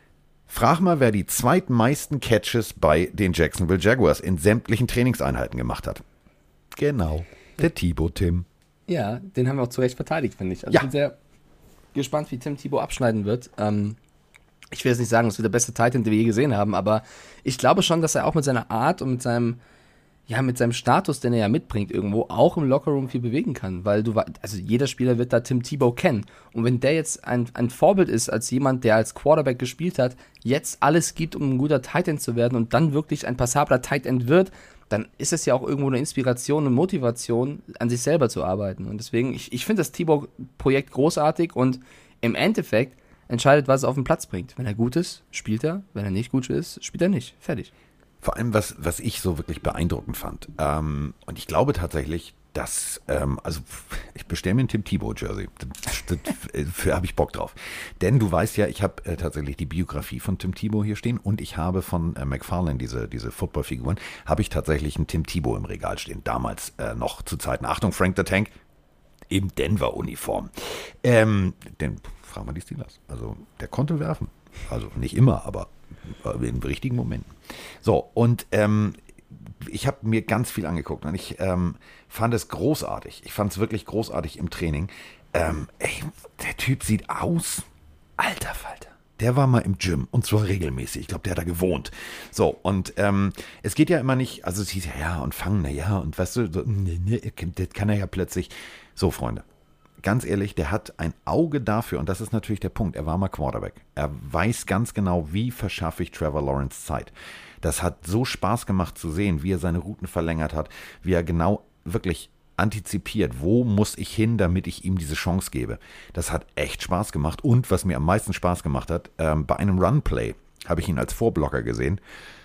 frag mal, wer die zweitmeisten Catches bei den Jacksonville Jaguars in sämtlichen Trainingseinheiten gemacht hat. Genau, der Tebow Tim. Ja, den haben wir auch zu Recht verteidigt, finde ich. Also ja. Ich bin sehr gespannt, wie Tim Tebow abschneiden wird. Ähm, ich will jetzt nicht sagen, es wird der beste Titan, den wir je gesehen haben, aber ich glaube schon, dass er auch mit seiner Art und mit seinem ja, mit seinem Status, den er ja mitbringt irgendwo, auch im Lockerroom viel bewegen kann, weil du, also jeder Spieler wird da Tim Tebow kennen und wenn der jetzt ein, ein Vorbild ist als jemand, der als Quarterback gespielt hat, jetzt alles gibt, um ein guter Tight End zu werden und dann wirklich ein passabler Tight End wird, dann ist es ja auch irgendwo eine Inspiration und Motivation, an sich selber zu arbeiten und deswegen, ich, ich finde das Tebow-Projekt großartig und im Endeffekt entscheidet, was er auf den Platz bringt. Wenn er gut ist, spielt er, wenn er nicht gut ist, spielt er nicht. Fertig. Vor allem, was, was ich so wirklich beeindruckend fand. Ähm, und ich glaube tatsächlich, dass, ähm, also ich bestelle mir ein Tim Tebow Jersey. Das, das, dafür habe ich Bock drauf. Denn du weißt ja, ich habe äh, tatsächlich die Biografie von Tim Tebow hier stehen und ich habe von äh, McFarlane, diese, diese Footballfiguren, habe ich tatsächlich einen Tim Tebow im Regal stehen. Damals äh, noch zu Zeiten, Achtung, Frank the Tank, im Denver-Uniform. Ähm, denn, frag mal die Steelers. Also der konnte werfen. Also nicht immer, aber in richtigen Momenten. So, und ähm, ich habe mir ganz viel angeguckt und ich ähm, fand es großartig. Ich fand es wirklich großartig im Training. Ähm, ey, der Typ sieht aus, alter Falter. Der war mal im Gym und zwar regelmäßig. Ich glaube, der hat da gewohnt. So, und ähm, es geht ja immer nicht, also es hieß ja, ja, und fangen, na ja, und weißt du, so, ne, ne, das kann er ja plötzlich. So, Freunde. Ganz ehrlich, der hat ein Auge dafür, und das ist natürlich der Punkt, er war mal Quarterback. Er weiß ganz genau, wie verschaffe ich Trevor Lawrence Zeit. Das hat so Spaß gemacht zu sehen, wie er seine Routen verlängert hat, wie er genau wirklich antizipiert, wo muss ich hin, damit ich ihm diese Chance gebe. Das hat echt Spaß gemacht und was mir am meisten Spaß gemacht hat, ähm, bei einem Run-Play habe ich ihn als Vorblocker gesehen.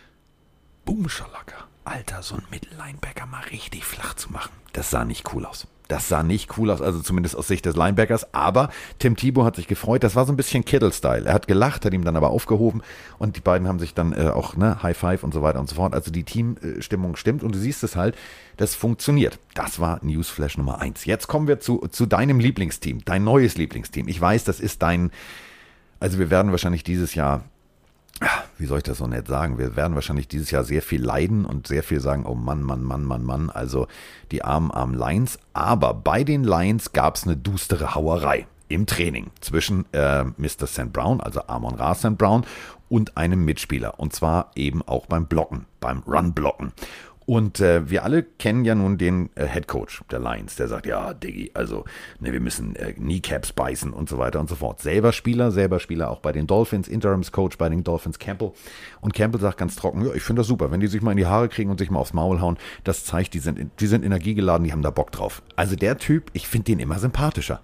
Boom, Schalaka. Alter, so ein Mittellinebacker mal richtig flach zu machen, das sah nicht cool aus. Das sah nicht cool aus, also zumindest aus Sicht des Linebackers, aber Tim Tebow hat sich gefreut, das war so ein bisschen Kittle-Style. Er hat gelacht, hat ihm dann aber aufgehoben und die beiden haben sich dann äh, auch, ne, High Five und so weiter und so fort. Also die Teamstimmung stimmt und du siehst es halt, das funktioniert. Das war Newsflash Nummer eins. Jetzt kommen wir zu, zu deinem Lieblingsteam, dein neues Lieblingsteam. Ich weiß, das ist dein, also wir werden wahrscheinlich dieses Jahr, wie soll ich das so nett sagen, wir werden wahrscheinlich dieses Jahr sehr viel leiden und sehr viel sagen, oh Mann, Mann, Mann, Mann, Mann, also die armen, armen Lions. Aber bei den Lions gab es eine düstere Hauerei im Training zwischen äh, Mister Saint Brown, also Amon-Ra Saint Brown, und einem Mitspieler. Und zwar eben auch beim Blocken, beim Run-Blocken. Und äh, wir alle kennen ja nun den äh, Headcoach der Lions, der sagt, ja, Diggi, also ne, wir müssen äh, Kneecaps beißen und so weiter und so fort. Selber Spieler, selber Spieler auch bei den Dolphins, Interimscoach bei den Dolphins, Campbell. Und Campbell sagt ganz trocken, ja, ich finde das super, wenn die sich mal in die Haare kriegen und sich mal aufs Maul hauen, das zeigt, die sind, die sind energiegeladen, die haben da Bock drauf. Also der Typ, ich finde den immer sympathischer.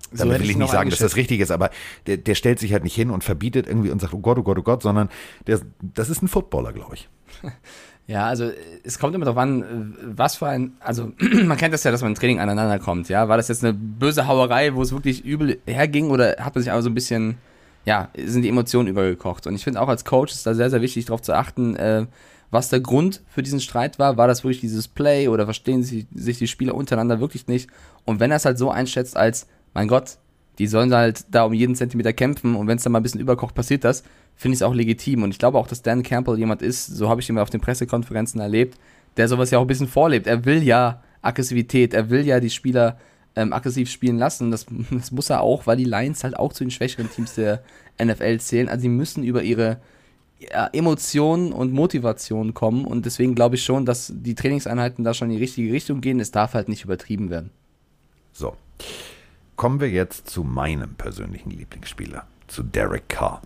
So Damit hätte will ich ich nicht noch sagen, dass das eingeschätzt. richtig ist, aber der, der stellt sich halt nicht hin und verbietet irgendwie und sagt, oh Gott, oh Gott, oh Gott, sondern der, das ist ein Footballer, glaube ich. Ja, also es kommt immer darauf an, was für ein, also man kennt das ja, dass man im Training aneinander kommt, ja. War das jetzt eine böse Hauerei, wo es wirklich übel herging oder hat man sich aber so ein bisschen, ja, sind die Emotionen übergekocht? Und ich finde auch als Coach ist da sehr, sehr wichtig, darauf zu achten, äh, was der Grund für diesen Streit war. War das wirklich dieses Play oder verstehen sich, sich die Spieler untereinander wirklich nicht? Und wenn er es halt so einschätzt als, mein Gott, die sollen halt da um jeden Zentimeter kämpfen und wenn es dann mal ein bisschen überkocht, passiert das, finde ich es auch legitim. Und ich glaube auch, dass Dan Campbell jemand ist, so habe ich ihn mal auf den Pressekonferenzen erlebt, der sowas ja auch ein bisschen vorlebt. Er will ja Aggressivität, er will ja die Spieler ähm, aggressiv spielen lassen. Das, das muss er auch, weil die Lions halt auch zu den schwächeren Teams der N F L zählen. Also sie müssen über ihre ja, Emotionen und Motivationen kommen und deswegen glaube ich schon, dass die Trainingseinheiten da schon in die richtige Richtung gehen. Es darf halt nicht übertrieben werden. So, kommen wir jetzt zu meinem persönlichen Lieblingsspieler, zu Derek Carr.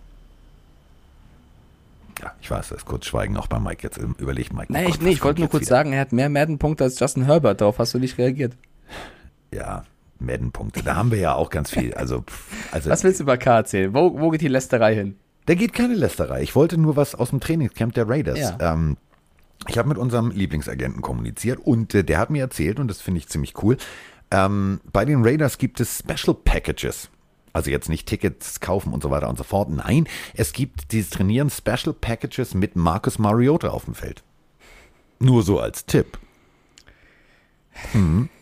Ja, ich weiß, da ist kurz Schweigen auch bei Mike. Jetzt überlegt Mike. Nee, oh ich, Gott, nee, was ich wollte kommt nur jetzt kurz wieder? sagen, er hat mehr Madden-Punkte als Justin Herbert. Darauf hast du nicht reagiert. Ja, Madden-Punkte, da haben wir ja auch ganz viel. Also, pff, also Was willst du über K erzählen? Wo, wo geht die Lästerei hin? da geht keine Lästerei. Ich wollte nur was aus dem Trainingscamp der Raiders. Ja. Ähm, ich habe mit unserem Lieblingsagenten kommuniziert und äh, der hat mir erzählt, und das finde ich ziemlich cool, ähm, bei den Raiders gibt es Special Packages. Also jetzt nicht Tickets kaufen und so weiter und so fort. Nein, es gibt dieses Trainieren Special Packages mit Marcus Mariota auf dem Feld. Nur so als Tipp. Hm.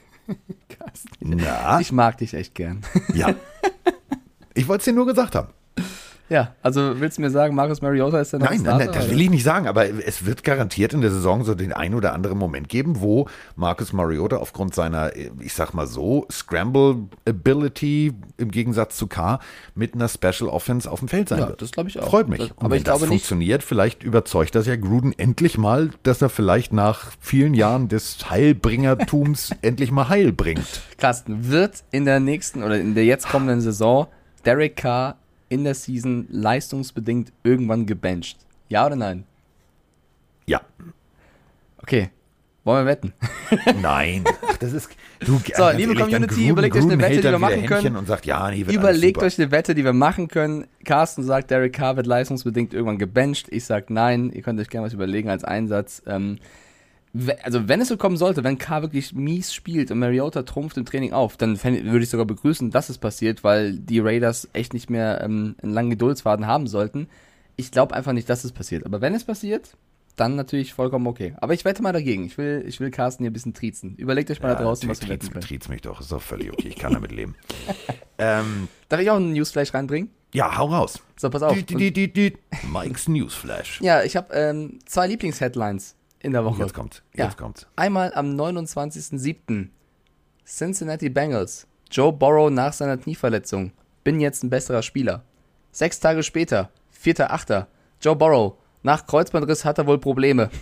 Na, Ich mag dich echt gern. ja. Ich wollte es dir nur gesagt haben. Ja, also willst du mir sagen, Marcus Mariota ist der neue Nein, Starter, nein, das oder? will ich nicht sagen, aber es wird garantiert in der Saison so den ein oder anderen Moment geben, wo Marcus Mariota aufgrund seiner, ich sag mal so, Scramble-Ability im Gegensatz zu Carr mit einer Special Offense auf dem Feld sein Ja, wird. das glaube ich auch. Freut mich. Das, Und aber wenn ich glaube das nicht. funktioniert, vielleicht überzeugt das ja Gruden endlich mal, dass er vielleicht nach vielen Jahren des Heilbringertums endlich mal Heil bringt. Carsten, wird in der nächsten oder in der jetzt kommenden Saison Derek Carr in der Season leistungsbedingt irgendwann gebencht? Ja oder nein? Ja. Okay, wollen wir wetten? Nein. Ach, das ist. Du, So, liebe Community, überlegt euch eine Wette, die wir machen können. Und sagt, ja, nee, wird Überlegt alles euch eine Wette, die wir machen können. Carsten sagt, Derek Carr wird leistungsbedingt irgendwann gebencht. Ich sag nein. Ihr könnt euch gerne was überlegen als Einsatz. Ähm, we- also wenn es so kommen sollte, wenn Carr wirklich mies spielt und Mariota trumpft im Training auf, dann fänd- würde ich sogar begrüßen, dass es passiert, weil die Raiders echt nicht mehr ähm, einen langen Geduldsfaden haben sollten. Ich glaube einfach nicht, dass es passiert. Aber wenn es passiert, dann natürlich vollkommen okay. Aber ich wette mal dagegen. Ich will, ich will Carsten hier ein bisschen triezen. Überlegt euch mal da draußen, was wir wetten triez, können. triez mich doch, ist doch völlig okay, ich kann damit leben. ähm, Darf ich auch einen Newsflash reinbringen? ja, hau raus. So, pass auf. Dü, dü, dü, dü. Mike's Newsflash. Ja, ich habe ähm, zwei Lieblingsheadlines in der Woche. Jetzt kommt's, Ja. jetzt kommt's. Einmal am neunundzwanzigsten siebten Cincinnati Bengals. Joe Burrow nach seiner Knieverletzung. Bin jetzt ein besserer Spieler. Sechs Tage später, vierter achter Joe Burrow. Nach Kreuzbandriss hat er wohl Probleme.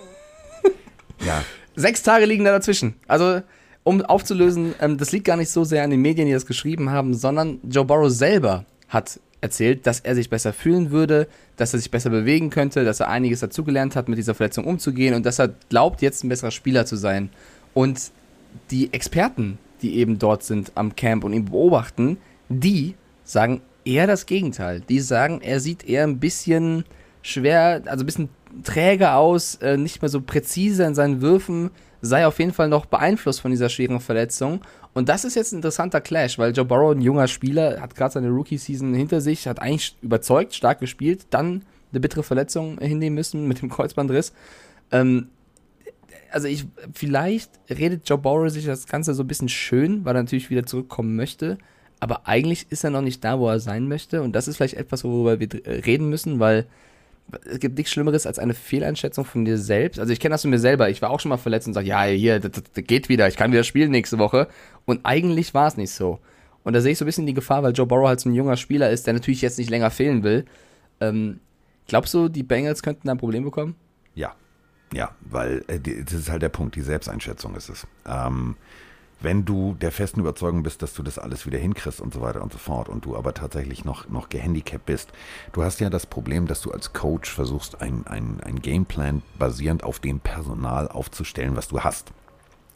Ja, Sechs Tage liegen da dazwischen. Also, um aufzulösen, ähm, das liegt gar nicht so sehr an den Medien, die das geschrieben haben, sondern Joe Burrow selber hat erzählt, dass er sich besser fühlen würde, dass er sich besser bewegen könnte, dass er einiges dazugelernt hat, mit dieser Verletzung umzugehen und dass er glaubt, jetzt ein besserer Spieler zu sein. Und die Experten, die eben dort sind am Camp und ihn beobachten, die sagen eher das Gegenteil. Die sagen, er sieht eher ein bisschen schwer, also ein bisschen träge aus, äh, nicht mehr so präzise in seinen Würfen, sei auf jeden Fall noch beeinflusst von dieser schweren Verletzung. Und das ist jetzt ein interessanter Clash, weil Joe Burrow, ein junger Spieler, hat gerade seine Rookie-Season hinter sich, hat eigentlich überzeugt, stark gespielt, dann eine bittere Verletzung hinnehmen müssen mit dem Kreuzbandriss. Ähm, also ich, vielleicht redet Joe Burrow sich das Ganze so ein bisschen schön, weil er natürlich wieder zurückkommen möchte, aber eigentlich ist er noch nicht da, wo er sein möchte und das ist vielleicht etwas, worüber wir reden müssen, weil es gibt nichts Schlimmeres als eine Fehleinschätzung von dir selbst. Also ich kenne das von mir selber. Ich war auch schon mal verletzt und sage, ja, hier, das, das geht wieder. Ich kann wieder spielen nächste Woche. Und eigentlich war es nicht so. Und da sehe ich so ein bisschen die Gefahr, weil Joe Burrow halt so ein junger Spieler ist, der natürlich jetzt nicht länger fehlen will. Ähm, glaubst du, die Bengals könnten da ein Problem bekommen? ja, ja, weil äh, die, das ist halt der Punkt, die Selbsteinschätzung ist es. Ähm, wenn du der festen Überzeugung bist, dass du das alles wieder hinkriegst und so weiter und so fort und du aber tatsächlich noch, noch gehandicapt bist, du hast ja das Problem, dass du als Coach versuchst, ein, ein, ein Gameplan basierend auf dem Personal aufzustellen, was du hast.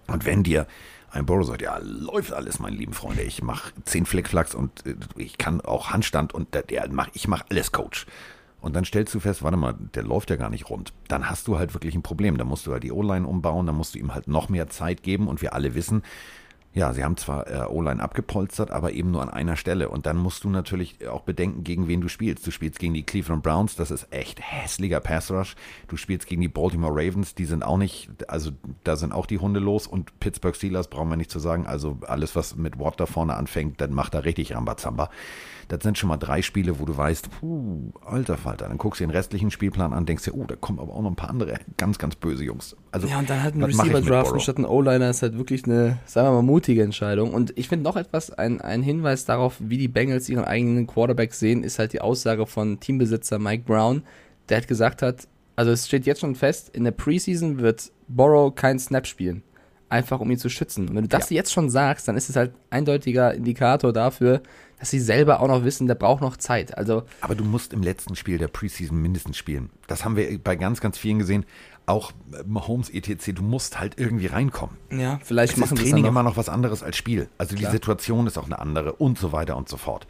Und wenn dir ein Burrow sagt, ja, läuft alles, meine lieben Freunde, ich mache zehn Flickflacks und äh, ich kann auch Handstand und der, der mach, ich mache alles, Coach. Und dann stellst du fest, warte mal, der läuft ja gar nicht rund. Dann hast du halt wirklich ein Problem. Da musst du halt die O-Line umbauen, dann musst du ihm halt noch mehr Zeit geben und wir alle wissen, ja, sie haben zwar äh, O-Line abgepolstert, aber eben nur an einer Stelle. Und dann musst du natürlich auch bedenken, gegen wen du spielst. Du spielst gegen die Cleveland Browns, das ist echt hässlicher Pass-Rush. Du spielst gegen die Baltimore Ravens, die sind auch nicht, also da sind auch die Hunde los. Und Pittsburgh Steelers brauchen wir nicht zu sagen. Also alles, was mit Watt da vorne anfängt, dann macht er richtig Rambazamba. Das sind schon mal drei Spiele, wo du weißt, puh, alter Falter. Dann guckst du den restlichen Spielplan an, denkst dir, oh, da kommen aber auch noch ein paar andere ganz, ganz böse Jungs. Also, ja, und dann halt ein was mach ich Receiver mit draften Burrow? statt ein O-Liner ist halt wirklich eine, sagen wir mal, mutige Entscheidung. Und ich finde noch etwas, ein, ein Hinweis darauf, wie die Bengals ihren eigenen Quarterback sehen, ist halt die Aussage von Teambesitzer Mike Brown, der halt gesagt hat, also es steht jetzt schon fest, in der Preseason wird Burrow keinen Snap spielen. Einfach um ihn zu schützen. Und wenn du das Ja. jetzt schon sagst, dann ist es halt eindeutiger Indikator dafür, dass sie selber auch noch wissen, der braucht noch Zeit. Also Aber du musst im letzten Spiel der Preseason mindestens spielen. Das haben wir bei ganz, ganz vielen gesehen. Auch Mahomes et cetera. Du musst halt irgendwie reinkommen. ja, vielleicht Es machen ist sie es Training dann immer noch. noch was anderes als Spiel. Also Klar. die Situation ist auch eine andere und so weiter und so fort.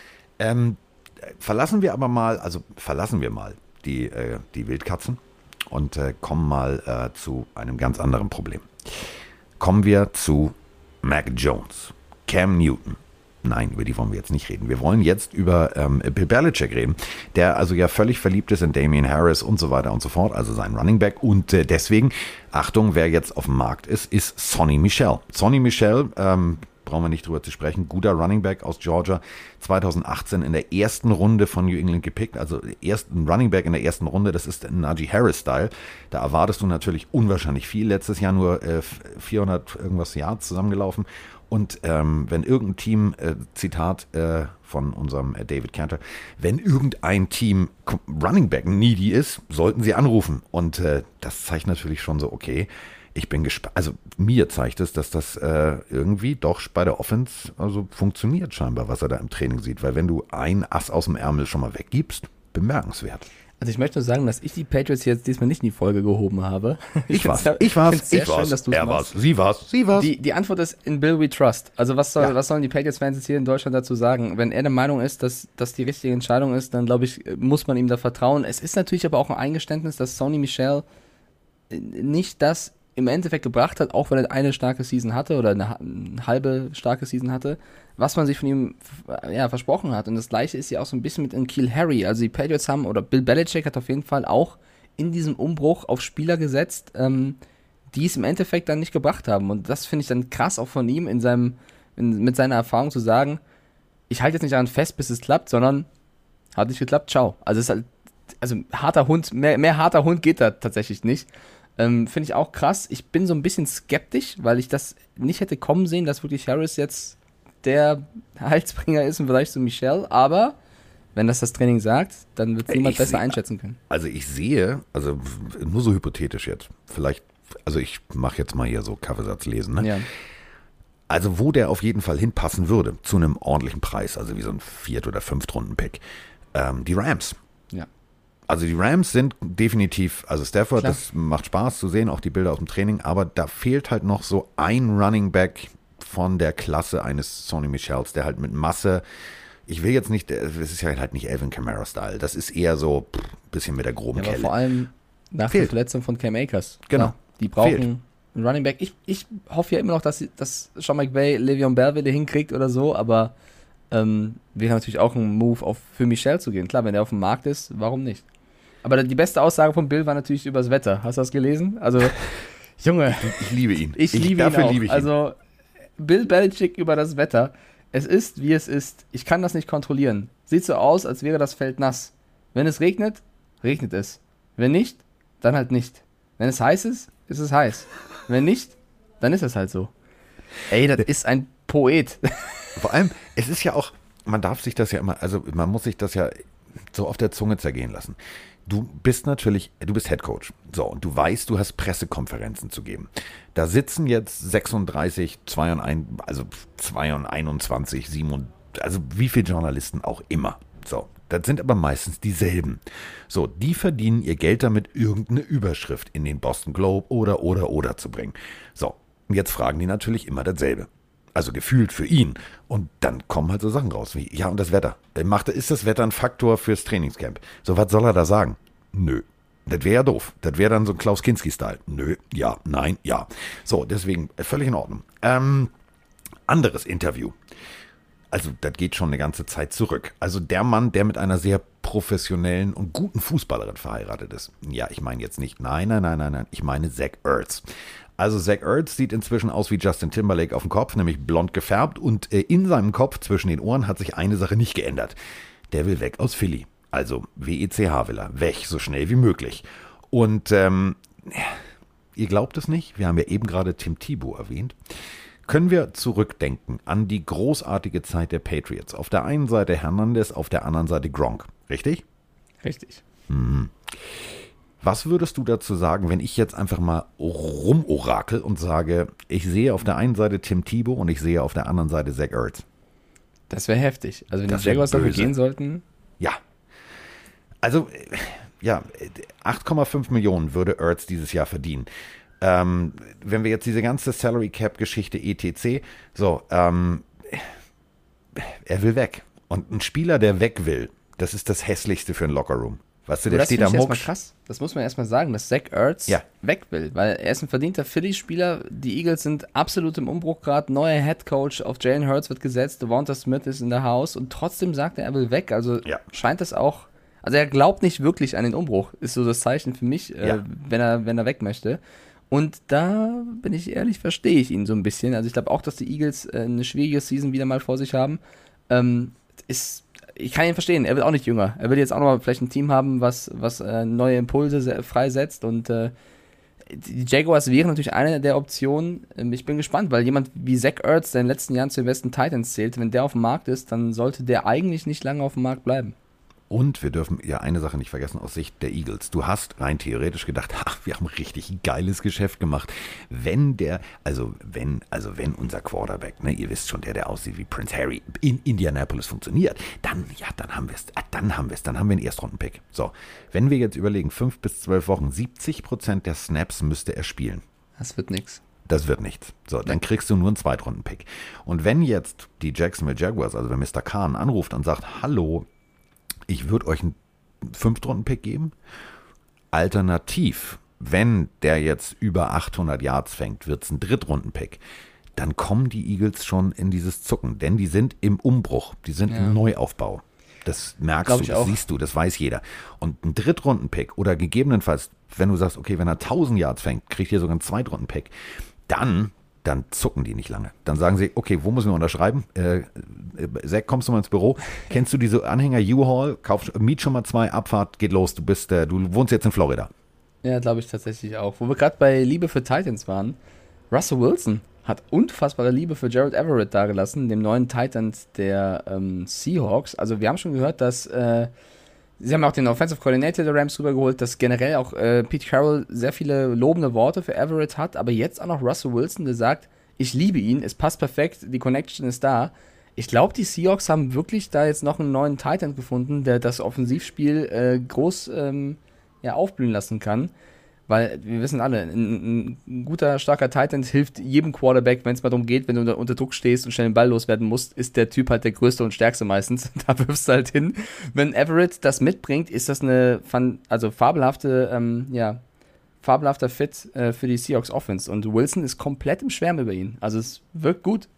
Ähm, verlassen wir aber mal, also verlassen wir mal die, äh, die Wildkatzen und äh, kommen mal äh, zu einem ganz anderen Problem. Kommen wir zu Mac Jones, Cam Newton. Nein, über die wollen wir jetzt nicht reden. Wir wollen jetzt über ähm, Bill Belichick reden, der also ja völlig verliebt ist in Damian Harris und so weiter und so fort, also sein Running Back. Und äh, deswegen, Achtung, wer jetzt auf dem Markt ist, ist Sonny Michel. Sonny Michel, ähm, brauchen wir nicht drüber zu sprechen, guter Running Back aus Georgia, zweitausendachtzehn in der ersten Runde von New England gepickt, also ersten Running Back in der ersten Runde, das ist Najee Harris-Style. Da erwartest du natürlich unwahrscheinlich viel. Letztes Jahr nur äh, vierhundert irgendwas Yards zusammengelaufen. Und ähm, wenn irgendein Team, äh, Zitat äh, von unserem äh, David Cantor, wenn irgendein Team Running Back needy ist, sollten sie anrufen. Und äh, das zeigt natürlich schon so, okay, ich bin gespannt. Also mir zeigt es, dass das äh, irgendwie doch bei der Offense also funktioniert scheinbar, was er da im Training sieht. Weil wenn du ein Ass aus dem Ärmel schon mal weggibst, bemerkenswert. Also ich möchte nur sagen, dass ich die Patriots jetzt diesmal nicht in die Folge gehoben habe. Ich war's, find's- ich war's, find's sehr ich war's, schön, dass du's er machst. war's, sie war's, sie war's. Die, die Antwort ist in Bill we trust. Also was, soll, Ja. was sollen die Patriots-Fans jetzt hier in Deutschland dazu sagen? Wenn er der Meinung ist, dass das die richtige Entscheidung ist, dann glaube ich, muss man ihm da vertrauen. Es ist natürlich aber auch ein Eingeständnis, dass Sonny Michel nicht das im Endeffekt gebracht hat, auch wenn er eine starke Season hatte oder eine, eine halbe starke Season hatte, was man sich von ihm ja, versprochen hat. Und das Gleiche ist ja auch so ein bisschen mit N'Keal Harry. Also die Patriots haben, oder Bill Belichick hat auf jeden Fall auch in diesem Umbruch auf Spieler gesetzt, ähm, die es im Endeffekt dann nicht gebracht haben. Und das finde ich dann krass auch von ihm in seinem, in, mit seiner Erfahrung zu sagen, ich halte jetzt nicht daran fest, bis es klappt, sondern hat nicht geklappt, ciao. Also es ist halt, also harter Hund, mehr, mehr harter Hund geht da tatsächlich nicht. Ähm, finde ich auch krass. Ich bin so ein bisschen skeptisch, weil ich das nicht hätte kommen sehen, dass wirklich Harris jetzt der Heilsbringer ist im Vergleich zu Michel. Aber wenn das das Training sagt, dann wird es niemand Ich besser seh- einschätzen können. Also ich sehe, also nur so hypothetisch jetzt, vielleicht, also ich mache jetzt mal hier so Kaffeesatz lesen, ne? Ja. Also wo der auf jeden Fall hinpassen würde, zu einem ordentlichen Preis, also wie so ein Viert- oder Fünftrunden-Pick, ähm, die Rams. Ja. Also die Rams sind definitiv, also Stafford, Klar. das macht Spaß zu sehen, auch die Bilder aus dem Training, aber da fehlt halt noch so ein Running Back von der Klasse eines Sonny Michels, der halt mit Masse, ich will jetzt nicht, es ist ja halt nicht Alvin Kamara-Style, das ist eher so ein bisschen mit der groben Ja, aber Kelle. vor allem nach Fehlt. der Verletzung von Cam Akers. Genau. Ja, die brauchen Fehlt. einen Running Back. Ich, ich hoffe ja immer noch, dass, sie- dass Sean McVay Le'Veon Bell wieder hinkriegt oder so, aber ähm, wäre natürlich auch ein Move auf, für Michel zu gehen. Klar, wenn der auf dem Markt ist, warum nicht? Aber die beste Aussage von Bill war natürlich über das Wetter. Hast du das gelesen? Also, Junge, Ich liebe ihn. ich, liebe ihn dafür auch. liebe ich ihn. Also, Bill Belichick über das Wetter. Es ist, wie es ist. Ich kann das nicht kontrollieren. Sieht so aus, als wäre das Feld nass. Wenn es regnet, regnet es. Wenn nicht, dann halt nicht. Wenn es heiß ist, ist es heiß. Wenn nicht, dann ist es halt so. Ey, das ist ein Poet. Vor allem, es ist ja auch, man darf sich das ja immer, also man muss sich das ja so auf der Zunge zergehen lassen. Du bist natürlich, du bist Headcoach. So, und du weißt, du hast Pressekonferenzen zu geben. Da sitzen jetzt sechsunddreißig, zweiundeinundzwanzig, also zweiundzwanzig, siebenundzwanzig, also wie viele Journalisten auch immer. So, das sind aber meistens dieselben. So, die verdienen ihr Geld damit, irgendeine Überschrift in den Boston Globe oder, oder, oder zu bringen. So, Jetzt fragen die natürlich immer dasselbe. Also gefühlt für ihn. Und dann kommen halt so Sachen raus wie, ja, und das Wetter. Macht, ist das Wetter ein Faktor fürs Trainingscamp? So, was soll er da sagen? Nö. Das wäre ja doof. Das wäre dann so ein Klaus Kinski-Style. Nö, ja, nein, ja. So, deswegen völlig in Ordnung. Ähm, anderes Interview. Also, das geht schon eine ganze Zeit zurück. Also, der Mann, der mit einer sehr professionellen und guten Fußballerin verheiratet ist. Ja, ich meine jetzt nicht, nein, nein, nein, nein, nein. Ich meine Zach Ertz. Also Zach Ertz sieht inzwischen aus wie Justin Timberlake auf dem Kopf, nämlich blond gefärbt, und äh, in seinem Kopf zwischen den Ohren hat sich eine Sache nicht geändert. Der will weg aus Philly. Also W E C H will er. Weg, so schnell wie möglich. Und ähm, ihr glaubt es nicht, wir haben ja eben gerade Tim Tebow erwähnt. Können wir zurückdenken an die großartige Zeit der Patriots. Auf der einen Seite Hernandez, auf der anderen Seite Gronk. Richtig? Richtig. Hm. Was würdest du dazu sagen, wenn ich jetzt einfach mal rumorakel und sage, ich sehe auf der einen Seite Tim Tebow und ich sehe auf der anderen Seite Zach Ertz? Das wäre heftig. Also wenn Das die wär Jaguars dafür böse. gehen sollten. Ja. Also, ja, acht Komma fünf Millionen würde Ertz dieses Jahr verdienen. Ähm, wenn wir jetzt diese ganze Salary Cap Geschichte et cetera, so, ähm, er will weg. Und ein Spieler, der weg will, das ist das Hässlichste für einen Lockerroom. Weißt du, der das steht finde da ich erstmal mucksch. krass. Das muss man erstmal sagen, dass Zach Ertz Ja. weg will, weil er ist ein verdienter Philly-Spieler. Die Eagles sind absolut im Umbruch gerade. Neuer Headcoach auf Jalen Hurts wird gesetzt. Devonta Smith ist in der Haus und trotzdem sagt er, er will weg. Also Ja. scheint das auch. Also er glaubt nicht wirklich an den Umbruch. Ist so das Zeichen für mich, Ja. äh, wenn er wenn er weg möchte. Und da bin ich ehrlich, verstehe ich ihn so ein bisschen. Also ich glaube auch, dass die Eagles äh, eine schwierige Season wieder mal vor sich haben. Ähm, ist Ich kann ihn verstehen, er wird auch nicht jünger. Er will jetzt auch noch mal vielleicht ein Team haben, was, was äh, neue Impulse se- freisetzt. Und äh, die Jaguars wären natürlich eine der Optionen. Ähm, ich bin gespannt, weil jemand wie Zach Ertz, der in den letzten Jahren zu den besten Titans zählt, wenn der auf dem Markt ist, dann sollte der eigentlich nicht lange auf dem Markt bleiben. Und wir dürfen ja eine Sache nicht vergessen aus Sicht der Eagles. Du hast rein theoretisch gedacht, ach, wir haben richtig geiles Geschäft gemacht. Wenn der, also wenn, also wenn unser Quarterback, ne, ihr wisst schon, der, der aussieht wie Prince Harry, in Indianapolis funktioniert, dann, ja, dann haben wir es, dann haben wir es, dann haben wir einen Erstrunden-Pick. So, wenn wir jetzt überlegen, fünf bis zwölf Wochen, siebzig Prozent der Snaps müsste er spielen. Das wird nichts. Das wird nichts. So, dann kriegst du nur einen Zweitrunden-Pick. Und wenn jetzt die Jacksonville Jaguars, also wenn Mister Kahn anruft und sagt, hallo, ich würde euch einen Fünftrunden-Pick geben. Alternativ, wenn der jetzt über achthundert Yards fängt, wird es ein Drittrunden-Pick. Dann kommen die Eagles schon in dieses Zucken, denn die sind im Umbruch, die sind Ja. im Neuaufbau. Das merkst Glaub du, ich das auch. siehst du, das weiß jeder. Und ein Drittrunden-Pick oder gegebenenfalls, wenn du sagst, okay, wenn er tausend Yards fängt, kriegt ihr sogar einen Zweitrunden-Pick, dann dann zucken die nicht lange. Dann sagen sie, okay, wo müssen wir unterschreiben? Äh, Zach, kommst du mal ins Büro? Kennst du diese Anhänger U-Haul? Kauf, miet schon mal zwei, Abfahrt, geht los. Du bist, äh, du wohnst jetzt in Florida. Ja, glaube ich tatsächlich auch. Wo wir gerade bei Liebe für Titans waren, Russell Wilson hat unfassbare Liebe für Gerald Everett dagelassen, dem neuen Titan der ähm, Seahawks. Also wir haben schon gehört, dass äh, sie haben auch den Offensive Coordinator der Rams rübergeholt, dass generell auch äh, Pete Carroll sehr viele lobende Worte für Everett hat, aber jetzt auch noch Russell Wilson, der sagt, ich liebe ihn, es passt perfekt, die Connection ist da. Ich glaube, die Seahawks haben wirklich da jetzt noch einen neuen Titan gefunden, der das Offensivspiel äh, groß ähm, ja, aufblühen lassen kann. Weil wir wissen alle, ein, ein guter, starker Titan hilft jedem Quarterback, wenn es mal darum geht, wenn du unter, unter Druck stehst und schnell den Ball loswerden musst, ist der Typ halt der größte und stärkste meistens. Da wirfst du halt hin. Wenn Everett das mitbringt, ist das eine fan- also fabelhafte, ähm, ja, fabelhafter Fit äh, für die Seahawks Offense. Und Wilson ist komplett im Schwärmen über ihn. Also es wirkt gut.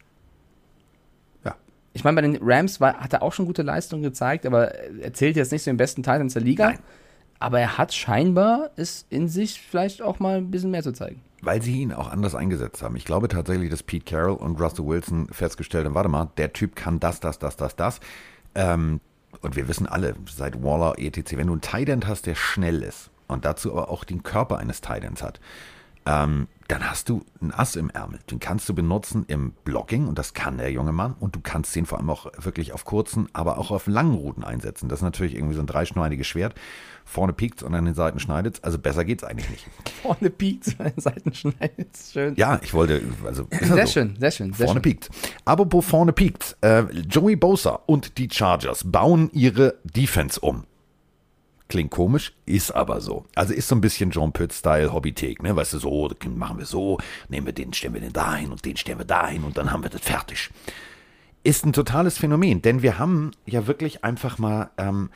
Ja. Ich meine, bei den Rams war, hat er auch schon gute Leistungen gezeigt, aber er zählt jetzt nicht zu den besten Titans der Liga. Nein. Aber er hat scheinbar es in sich vielleicht auch mal ein bisschen mehr zu zeigen. Weil sie ihn auch anders eingesetzt haben. Ich glaube tatsächlich, dass Pete Carroll und Russell Wilson festgestellt haben, warte mal, der Typ kann das, das, das, das, das. Ähm, und wir wissen alle, seit Waller, et cetera, wenn du einen Tight End hast, der schnell ist und dazu aber auch den Körper eines Tight Ends hat, ähm, dann hast du einen Ass im Ärmel. Den kannst du benutzen im Blocking und das kann der junge Mann und du kannst den vor allem auch wirklich auf kurzen, aber auch auf langen Routen einsetzen. Das ist natürlich irgendwie so ein dreischneidiges Schwert. Vorne piekt und an den Seiten schneidet. Also besser geht's eigentlich nicht. Vorne piekt, an den Seiten schneidet. Schön. Ja, ich wollte, also ist ja Sehr so. schön, sehr schön. Sehr Vorne schön. piekt. Apropos vorne piekt. Äh, Joey Bosa und die Chargers bauen ihre Defense um. Klingt komisch, ist aber so. Also ist so ein bisschen John Pütz-Style Hobbythek, ne? Weißt du, so, machen wir so, nehmen wir den, stellen wir den dahin und den stellen wir dahin und dann haben wir das fertig. Ist ein totales Phänomen, denn wir haben ja wirklich einfach mal ähm,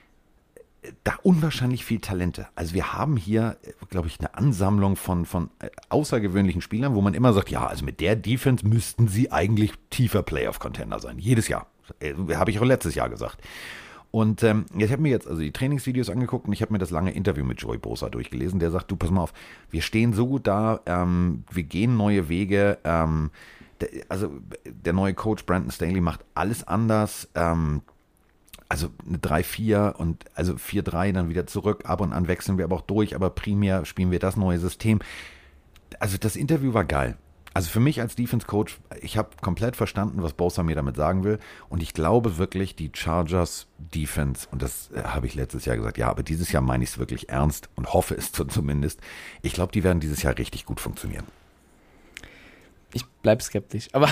da unwahrscheinlich viel Talente. Also wir haben hier, glaube ich, eine Ansammlung von, von außergewöhnlichen Spielern, wo man immer sagt, ja, also mit der Defense müssten sie eigentlich tiefer Playoff-Contender sein. Jedes Jahr. Äh, habe ich auch letztes Jahr gesagt. Und ähm, ich habe mir jetzt also die Trainingsvideos angeguckt und ich habe mir das lange Interview mit Joey Bosa durchgelesen. Der sagt, du, pass mal auf, wir stehen so gut da, ähm, wir gehen neue Wege, ähm, der, also der neue Coach Brandon Staley macht alles anders, ähm, also eine drei vier und also vier drei dann wieder zurück, ab und an wechseln wir aber auch durch, aber primär spielen wir das neue System. Also das Interview war geil. Also für mich als Defense-Coach, ich habe komplett verstanden, was Bosa mir damit sagen will. Und ich glaube wirklich, die Chargers Defense, und das habe ich letztes Jahr gesagt, ja, aber dieses Jahr meine ich es wirklich ernst und hoffe es zumindest. Ich glaube, die werden dieses Jahr richtig gut funktionieren. Ich bleibe skeptisch, aber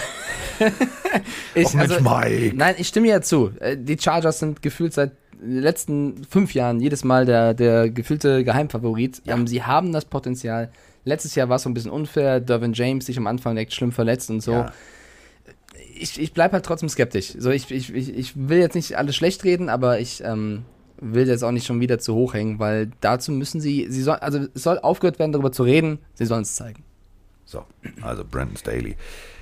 ich, Och, Mensch, also, Mike. Nein, ich stimme ja zu. Die Chargers sind gefühlt seit den letzten fünf Jahren jedes Mal der, der gefühlte Geheimfavorit. Ja. Ähm, sie haben das Potenzial. Letztes Jahr war es so ein bisschen unfair, Derwin James sich am Anfang echt schlimm verletzt und so. Ja. Ich, ich bleibe halt trotzdem skeptisch. So, ich, ich, ich will jetzt nicht alles schlecht reden, aber ich ähm, will jetzt auch nicht schon wieder zu hoch hängen, weil dazu müssen sie, sie soll, also es soll aufgehört werden, darüber zu reden, sie sollen es zeigen. So, also Brandon Staley.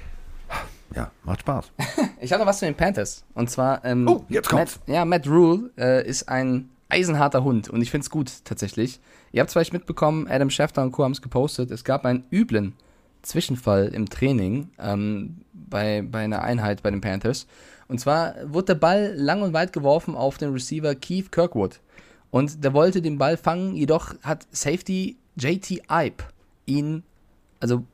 Ja, macht Spaß. Ich habe noch was zu den Panthers. Und zwar, ähm, oh, jetzt kommt's. Matt, ja, Matt Rule äh, ist ein eisenharter Hund und ich finde es gut tatsächlich. Ihr habt es vielleicht mitbekommen, Adam Schefter und Co. haben es gepostet, es gab einen üblen Zwischenfall im Training ähm, bei, bei einer Einheit bei den Panthers. Und zwar wurde der Ball lang und weit geworfen auf den Receiver Keith Kirkwood. Und der wollte den Ball fangen, jedoch hat Safety J T Ibe ihn, also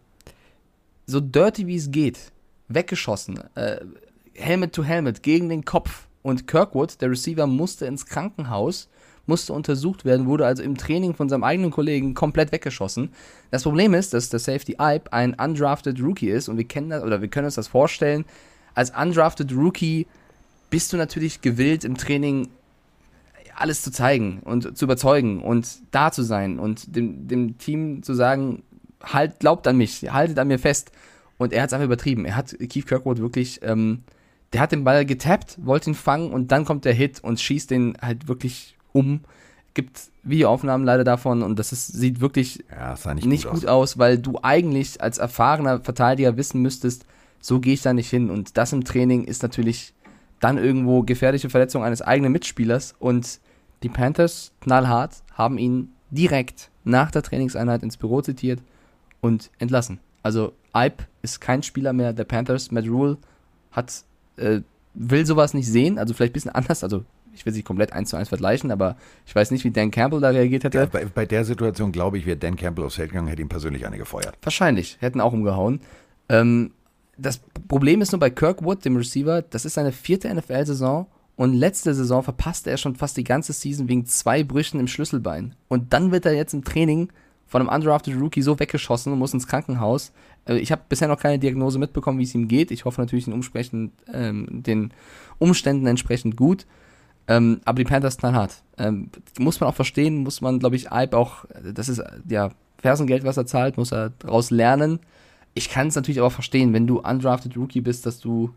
so dirty wie es geht, weggeschossen. Äh, Helmet to Helmet gegen den Kopf. Und Kirkwood, der Receiver, musste ins Krankenhaus, musste untersucht werden, wurde also im Training von seinem eigenen Kollegen komplett weggeschossen. Das Problem ist, dass der Safety Ibe ein undrafted Rookie ist und wir kennen das, oder wir können uns das vorstellen. Als undrafted Rookie bist du natürlich gewillt, im Training alles zu zeigen und zu überzeugen und da zu sein und dem, dem Team zu sagen, halt, glaubt an mich, haltet an mir fest. Und er hat es einfach übertrieben. Er hat Keith Kirkwood wirklich, ähm, der hat den Ball getappt, wollte ihn fangen und dann kommt der Hit und schießt den halt wirklich um. Gibt Videoaufnahmen leider davon und das ist, sieht wirklich ja, sah nicht, nicht gut, gut aus. aus, weil du eigentlich als erfahrener Verteidiger wissen müsstest, so gehe ich da nicht hin. Und das im Training ist natürlich dann irgendwo gefährliche Verletzung eines eigenen Mitspielers. Und die Panthers, knallhart, haben ihn direkt nach der Trainingseinheit ins Büro zitiert und entlassen. Also Ibe ist kein Spieler mehr der Panthers. Matt Rule hat, äh, will sowas nicht sehen, also vielleicht ein bisschen anders, also ich will sie komplett eins zu eins vergleichen, aber ich weiß nicht, wie Dan Campbell da reagiert hätte. Ja, bei, bei der Situation, glaube ich, wäre Dan Campbell aufs Feld gegangen, hätte ihn persönlich eine gefeuert. Wahrscheinlich, hätten auch umgehauen. Ähm, das Problem ist nur bei Kirkwood, dem Receiver, das ist seine vierte N F L-Saison und letzte Saison verpasste er schon fast die ganze Season wegen zwei Brüchen im Schlüsselbein. Und dann wird er jetzt im Training von einem undrafted Rookie so weggeschossen und muss ins Krankenhaus. Ich habe bisher noch keine Diagnose mitbekommen, wie es ihm geht. Ich hoffe natürlich den, Umsprechen, ähm, den Umständen entsprechend gut. Ähm, aber die Panthers knallhart. Ähm, muss man auch verstehen, muss man, glaube ich, Ibe auch, das ist ja Fersengeld, was er zahlt, muss er daraus lernen. Ich kann es natürlich aber verstehen, wenn du undrafted Rookie bist, dass du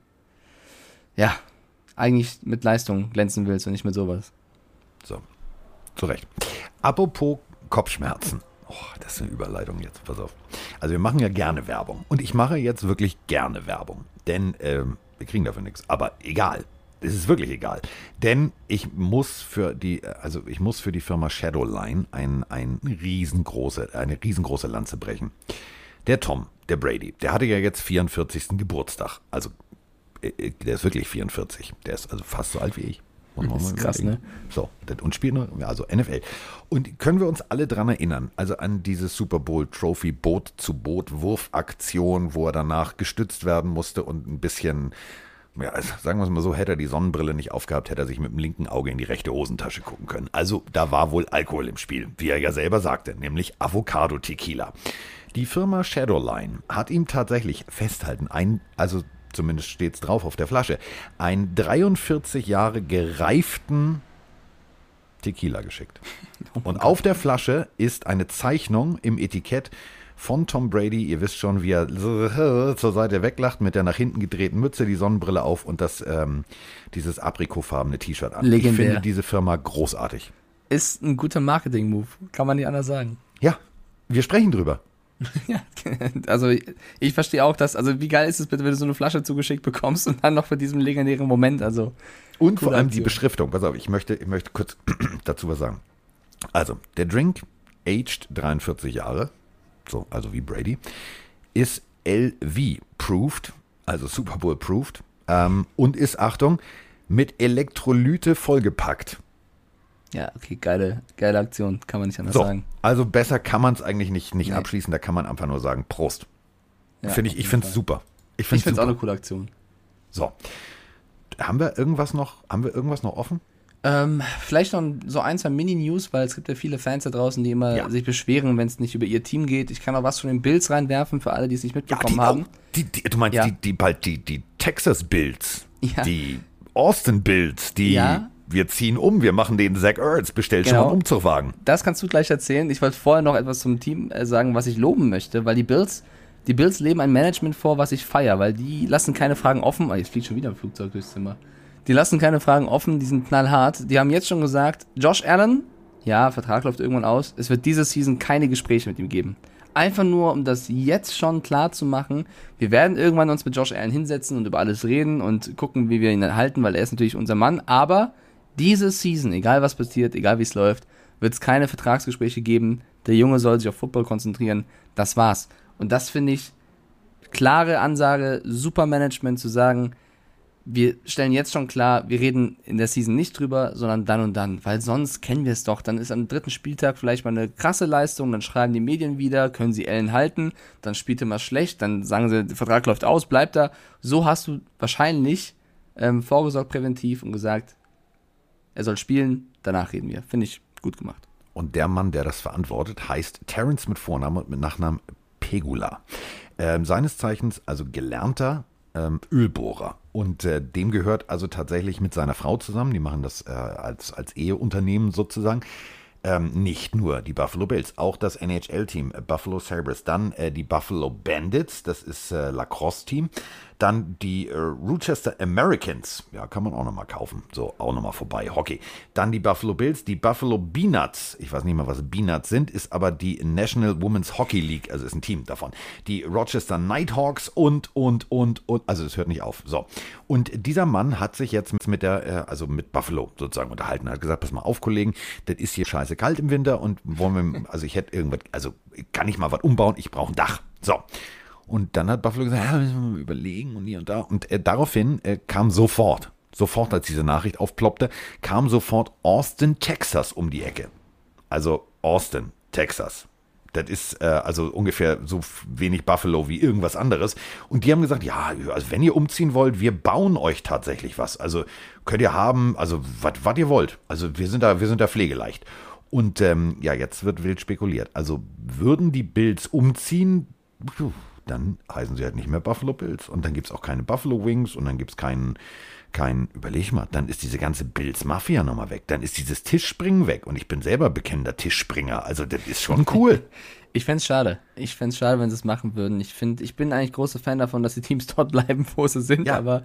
ja eigentlich mit Leistung glänzen willst und nicht mit sowas. So, zu Recht. Apropos Kopfschmerzen. Oh, das ist eine Überleitung jetzt, pass auf. Also wir machen ja gerne Werbung. Und ich mache jetzt wirklich gerne Werbung. Denn ähm, wir kriegen dafür nichts. Aber egal. Es ist wirklich egal. Denn ich muss für die, also ich muss für die Firma Shadowline ein, ein riesengroße, eine riesengroße Lanze brechen. Der Tom, der Brady, der hatte ja jetzt vierundvierzigsten Geburtstag. Also der ist wirklich vierundvierzig. Der ist also fast so alt wie ich. Das ist krass, ne? So, und spielen, also N F L. Und können wir uns alle dran erinnern, also an diese Super Bowl Trophy Boot-zu-Boot-Wurfaktion, wo er danach gestützt werden musste und ein bisschen, ja, also sagen wir es mal so, hätte er die Sonnenbrille nicht aufgehabt, hätte er sich mit dem linken Auge in die rechte Hosentasche gucken können. Also da war wohl Alkohol im Spiel, wie er ja selber sagte, nämlich Avocado-Tequila. Die Firma Shadowline hat ihm tatsächlich festhalten, ein, also zumindest steht es drauf auf der Flasche, einen dreiundvierzig Jahre gereiften Tequila geschickt. Und auf der Flasche ist eine Zeichnung im Etikett von Tom Brady. Ihr wisst schon, wie er zur Seite weglacht mit der nach hinten gedrehten Mütze, die Sonnenbrille auf und das ähm, dieses aprikotfarbene T-Shirt an. Legendär. Ich finde diese Firma großartig. Ist ein guter Marketing-Move, kann man nicht anders sagen. Ja, wir sprechen drüber. Ja, also ich, ich verstehe auch das. Also wie geil ist es bitte, wenn du so eine Flasche zugeschickt bekommst und dann noch für diesen legendären Moment. Also und vor allem Aktion. Die Beschriftung. Pass auf, ich möchte, ich möchte kurz dazu was sagen. Also, der Drink, aged dreiundvierzig Jahre, so, also wie Brady, ist L V-proofed, also Super Bowl-proofed, ähm, und ist, Achtung, mit Elektrolyte vollgepackt. Ja, okay, geile, geile Aktion, kann man nicht anders So, sagen. also besser kann man es eigentlich nicht, nicht Nee. abschließen, da kann man einfach nur sagen, Prost. Ja, Finde ich, auf ich jeden finde es Fall. super. Ich Ich finde finde es es auch super. eine coole Aktion. So, haben wir irgendwas noch, haben wir irgendwas noch offen? Ähm, vielleicht noch so ein, zwei Mini-News, weil es gibt ja viele Fans da draußen, die immer Ja. sich beschweren, wenn es nicht über ihr Team geht. Ich kann auch was von den Bills reinwerfen, für alle, die es nicht mitbekommen die, haben. oh, die, die, du meinst Ja. die, die bald die, die Texas Bills, Ja. die Austin Bills, die Ja. wir ziehen um, wir machen den Zach Ertz, bestellt schon Genau. mal einen Umzugwagen. Das kannst du gleich erzählen. Ich wollte vorher noch etwas zum Team äh, sagen, was ich loben möchte, weil die Bills, die Bills leben ein Management vor, was ich feiere, weil die lassen keine Fragen offen. Oh, jetzt fliegt schon wieder ein Flugzeug durchs Zimmer. Die lassen keine Fragen offen, die sind knallhart. Die haben jetzt schon gesagt, Josh Allen, ja, Vertrag läuft irgendwann aus, es wird diese Season keine Gespräche mit ihm geben. Einfach nur, um das jetzt schon klar zu machen, wir werden irgendwann uns mit Josh Allen hinsetzen und über alles reden und gucken, wie wir ihn halten, weil er ist natürlich unser Mann, aber diese Season, egal was passiert, egal wie es läuft, wird es keine Vertragsgespräche geben. Der Junge soll sich auf Football konzentrieren. Das war's. Und das finde ich klare Ansage, super Management zu sagen, wir stellen jetzt schon klar, wir reden in der Season nicht drüber, sondern dann und dann, weil sonst kennen wir es doch. Dann ist am dritten Spieltag vielleicht mal eine krasse Leistung, dann schreiben die Medien wieder, können sie Allen halten, dann spielt er mal schlecht, dann sagen sie, der Vertrag läuft aus, bleibt da. So hast du wahrscheinlich ähm, vorgesorgt präventiv und gesagt, er soll spielen, danach reden wir. Finde ich gut gemacht. Und der Mann, der das verantwortet, heißt Terrence mit Vornamen und mit Nachnamen Pegula. Ähm, seines Zeichens also gelernter ähm, Ölbohrer. Und äh, dem gehört also tatsächlich mit seiner Frau zusammen, die machen das äh, als, als Eheunternehmen sozusagen, ähm, nicht nur die Buffalo Bills, auch das N H L-Team äh, Buffalo Sabres, dann äh, die Buffalo Bandits, das ist äh, Lacrosse-Team, dann die äh, Rochester Americans, ja, kann man auch nochmal kaufen, so, auch nochmal vorbei, Hockey. Dann die Buffalo Bills, die Buffalo Beanuts, ich weiß nicht mal, was Beanuts sind, ist aber die National Women's Hockey League, also ist ein Team davon. Die Rochester Nighthawks und, und, und, und, also es hört nicht auf, so. Und dieser Mann hat sich jetzt mit der, äh, also mit Buffalo sozusagen unterhalten, hat gesagt, pass mal auf, Kollegen, das ist hier scheiße kalt im Winter und wollen wir, also ich hätte irgendwas, also kann ich mal was umbauen, ich brauche ein Dach, so. Und dann hat Buffalo gesagt, ja, müssen wir mal überlegen und hier und da. Und äh, daraufhin äh, kam sofort, sofort als diese Nachricht aufploppte, kam sofort Austin, Texas um die Ecke. Also Austin, Texas. Das ist äh, also ungefähr so wenig Buffalo wie irgendwas anderes. Und die haben gesagt, ja, also wenn ihr umziehen wollt, wir bauen euch tatsächlich was. Also könnt ihr haben, also was ihr wollt. Also wir sind da, wir sind da pflegeleicht. Und ähm, ja, jetzt wird wild spekuliert. Also würden die Bills umziehen, puh, dann heißen sie halt nicht mehr Buffalo Bills. Und dann gibt es auch keine Buffalo Wings und dann gibt es keinen, kein, überleg mal, dann ist diese ganze Bills-Mafia nochmal weg. Dann ist dieses Tischspringen weg. Und ich bin selber bekennender Tischspringer. Also das ist schon cool. Ich fände es schade. Ich fände es schade, wenn sie es machen würden. Ich, find, ich bin eigentlich großer Fan davon, dass die Teams dort bleiben, wo sie sind. Ja. Aber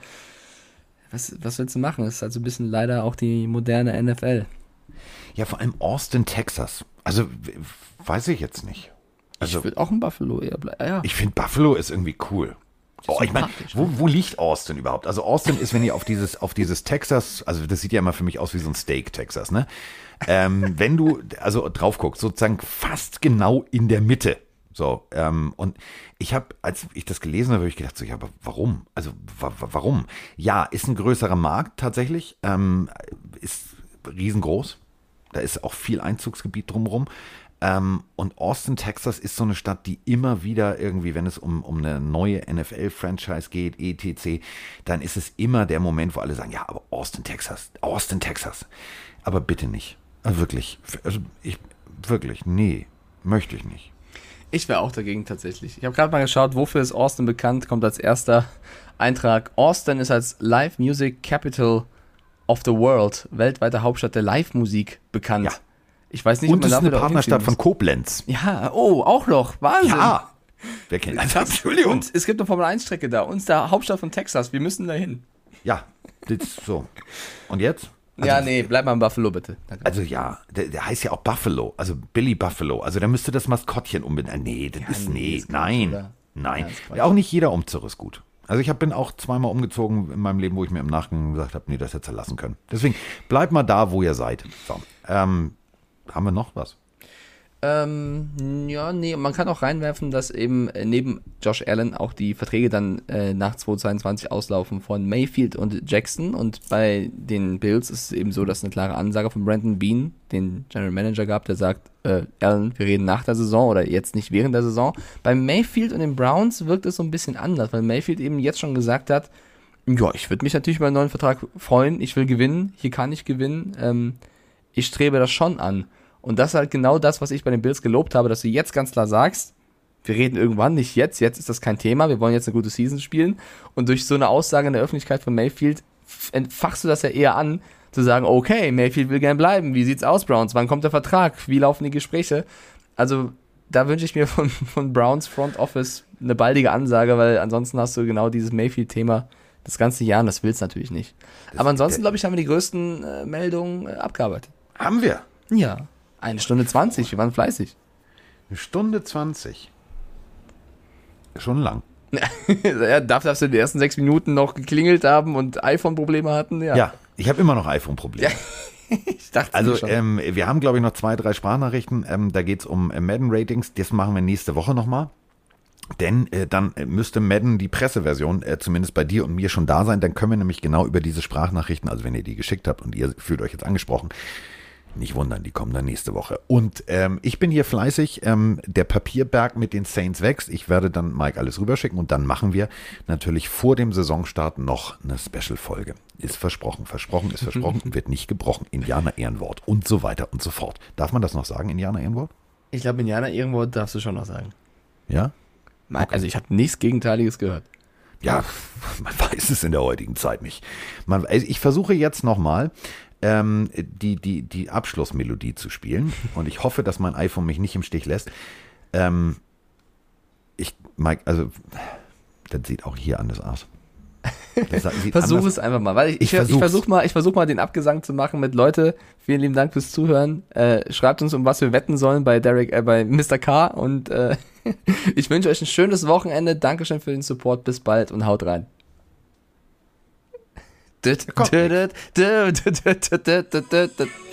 was, was willst du machen? Das ist halt so ein bisschen leider auch die moderne N F L. Ja, vor allem Austin, Texas. Also w- weiß ich jetzt nicht. Also ich würde auch in Buffalo eher bleiben. Ja. ich finde Buffalo ist irgendwie cool. Oh, ich meine, sympathisch, wo, wo liegt Austin überhaupt? Also Austin ist, wenn ihr auf dieses, auf dieses Texas, also das sieht ja immer für mich aus wie so ein Steak, Texas, ne? Ähm, wenn du also drauf guckst, sozusagen fast genau in der Mitte. So, ähm, und ich habe, als ich das gelesen habe, habe ich gedacht, so, ja, aber warum? Also wa- wa- warum? Ja, ist ein größerer Markt tatsächlich, ähm, ist riesengroß. Da ist auch viel Einzugsgebiet drumherum. Ähm, und Austin, Texas ist so eine Stadt, die immer wieder irgendwie, wenn es um, um eine neue N F L-Franchise geht, et cetera, dann ist es immer der Moment, wo alle sagen, ja, aber Austin, Texas, Austin, Texas. Aber bitte nicht. Also wirklich. Also ich, wirklich, nee, möchte ich nicht. Ich wäre auch dagegen tatsächlich. Ich habe gerade mal geschaut, wofür ist Austin bekannt, kommt als erster Eintrag. Austin ist als Live Music Capital of the World, weltweite Hauptstadt der Live-Musik, bekannt. Ja. Ich weiß nicht, Und ob man es ist eine dafür da Partnerstadt von aufhinschieben Koblenz. muss. Ja, oh, auch noch. Wahnsinn. Ja. Wer kennt das? Krass. Entschuldigung. Und es gibt eine Formel eins Strecke da. Und es ist der Hauptstadt von Texas. Wir müssen da hin. Ja, das ist so. Und jetzt? Also, ja, nee, bleib mal in Buffalo, bitte. Danke. Also ja, der, der heißt ja auch Buffalo, also Billy Buffalo. Also da müsste das Maskottchen unbedingt. Nee, das Ja, ist, nee, nee, ist Quatsch, nein, oder? nein. Ja, ist Quatsch. Ja, auch nicht jeder Umzug ist gut. Also ich hab, bin auch zweimal umgezogen in meinem Leben, wo ich mir im Nachgang gesagt habe, nee, das hätte ihr lassen können. Deswegen, bleibt mal da, wo ihr seid. So, ähm, haben wir noch was? Ähm, ja, nee, man kann auch reinwerfen, dass eben äh, neben Josh Allen auch die Verträge dann äh, nach zweitausendzweiundzwanzig auslaufen von Mayfield und Jackson, und bei den Bills ist es eben so, dass eine klare Ansage von Brandon Beane, den General Manager, gab, der sagt, äh, Allen, wir reden nach der Saison oder jetzt nicht während der Saison. Bei Mayfield und den Browns wirkt es so ein bisschen anders, weil Mayfield eben jetzt schon gesagt hat, ja, ich würde mich natürlich über einen neuen Vertrag freuen, ich will gewinnen, hier kann ich gewinnen, ähm, ich strebe das schon an. Und das ist halt genau das, was ich bei den Bills gelobt habe, dass du jetzt ganz klar sagst, wir reden irgendwann, nicht jetzt, jetzt ist das kein Thema, wir wollen jetzt eine gute Season spielen. Und durch so eine Aussage in der Öffentlichkeit von Mayfield entfachst du das ja eher an, zu sagen, okay, Mayfield will gern bleiben, wie sieht's aus, Browns, wann kommt der Vertrag, wie laufen die Gespräche? Also da wünsche ich mir von, von Browns Front Office eine baldige Ansage, weil ansonsten hast du genau dieses Mayfield-Thema das ganze Jahr, und das willst du natürlich nicht. Das Aber ansonsten, glaube ich, haben wir die größten äh, Meldungen äh, abgearbeitet. Haben wir. Ja. Eine Stunde zwanzig, wir waren fleißig. Eine Stunde zwanzig. Schon lang. Ja, dafür, dass wir die ersten sechs Minuten noch geklingelt haben und iPhone-Probleme hatten, ja. Ja, ich habe immer noch iPhone-Probleme. Ja. Ich dachte Also schon. ähm, wir haben, glaube ich, noch zwei, drei Sprachnachrichten. Ähm, da geht es um äh, Madden-Ratings. Das machen wir nächste Woche nochmal. Denn äh, dann müsste Madden, die Presseversion, äh, zumindest bei dir und mir schon da sein. Dann können wir nämlich genau über diese Sprachnachrichten, also wenn ihr die geschickt habt und ihr fühlt euch jetzt angesprochen, nicht wundern, die kommen dann nächste Woche. Und ähm, ich bin hier fleißig. Ähm, der Papierberg mit den Saints wächst. Ich werde dann Mike alles rüberschicken und dann machen wir natürlich vor dem Saisonstart noch eine Special-Folge. Ist versprochen. Versprochen ist versprochen und wird nicht gebrochen. Indianer-Ehrenwort und so weiter und so fort. Darf man das noch sagen, Indianer-Ehrenwort? Ich glaube, Indianer irgendwo darfst du schon noch sagen. Ja? Okay. Also ich habe nichts Gegenteiliges gehört. Ja, man weiß es in der heutigen Zeit nicht. Man, also ich versuche jetzt nochmal ähm, die, die, die Abschlussmelodie zu spielen und ich hoffe, dass mein iPhone mich nicht im Stich lässt. Ähm, ich, Mike, also, das sieht auch hier anders aus. Versuch es einfach mal, weil ich, ich, ich, ich versuche mal, ich versuch mal den Abgesang zu machen mit Leute, vielen lieben Dank fürs Zuhören. Äh, schreibt uns, um was wir wetten sollen bei Derek, äh, bei Mister K. Und äh, ich wünsche euch ein schönes Wochenende. Dankeschön für den Support. Bis bald und haut rein. Kommt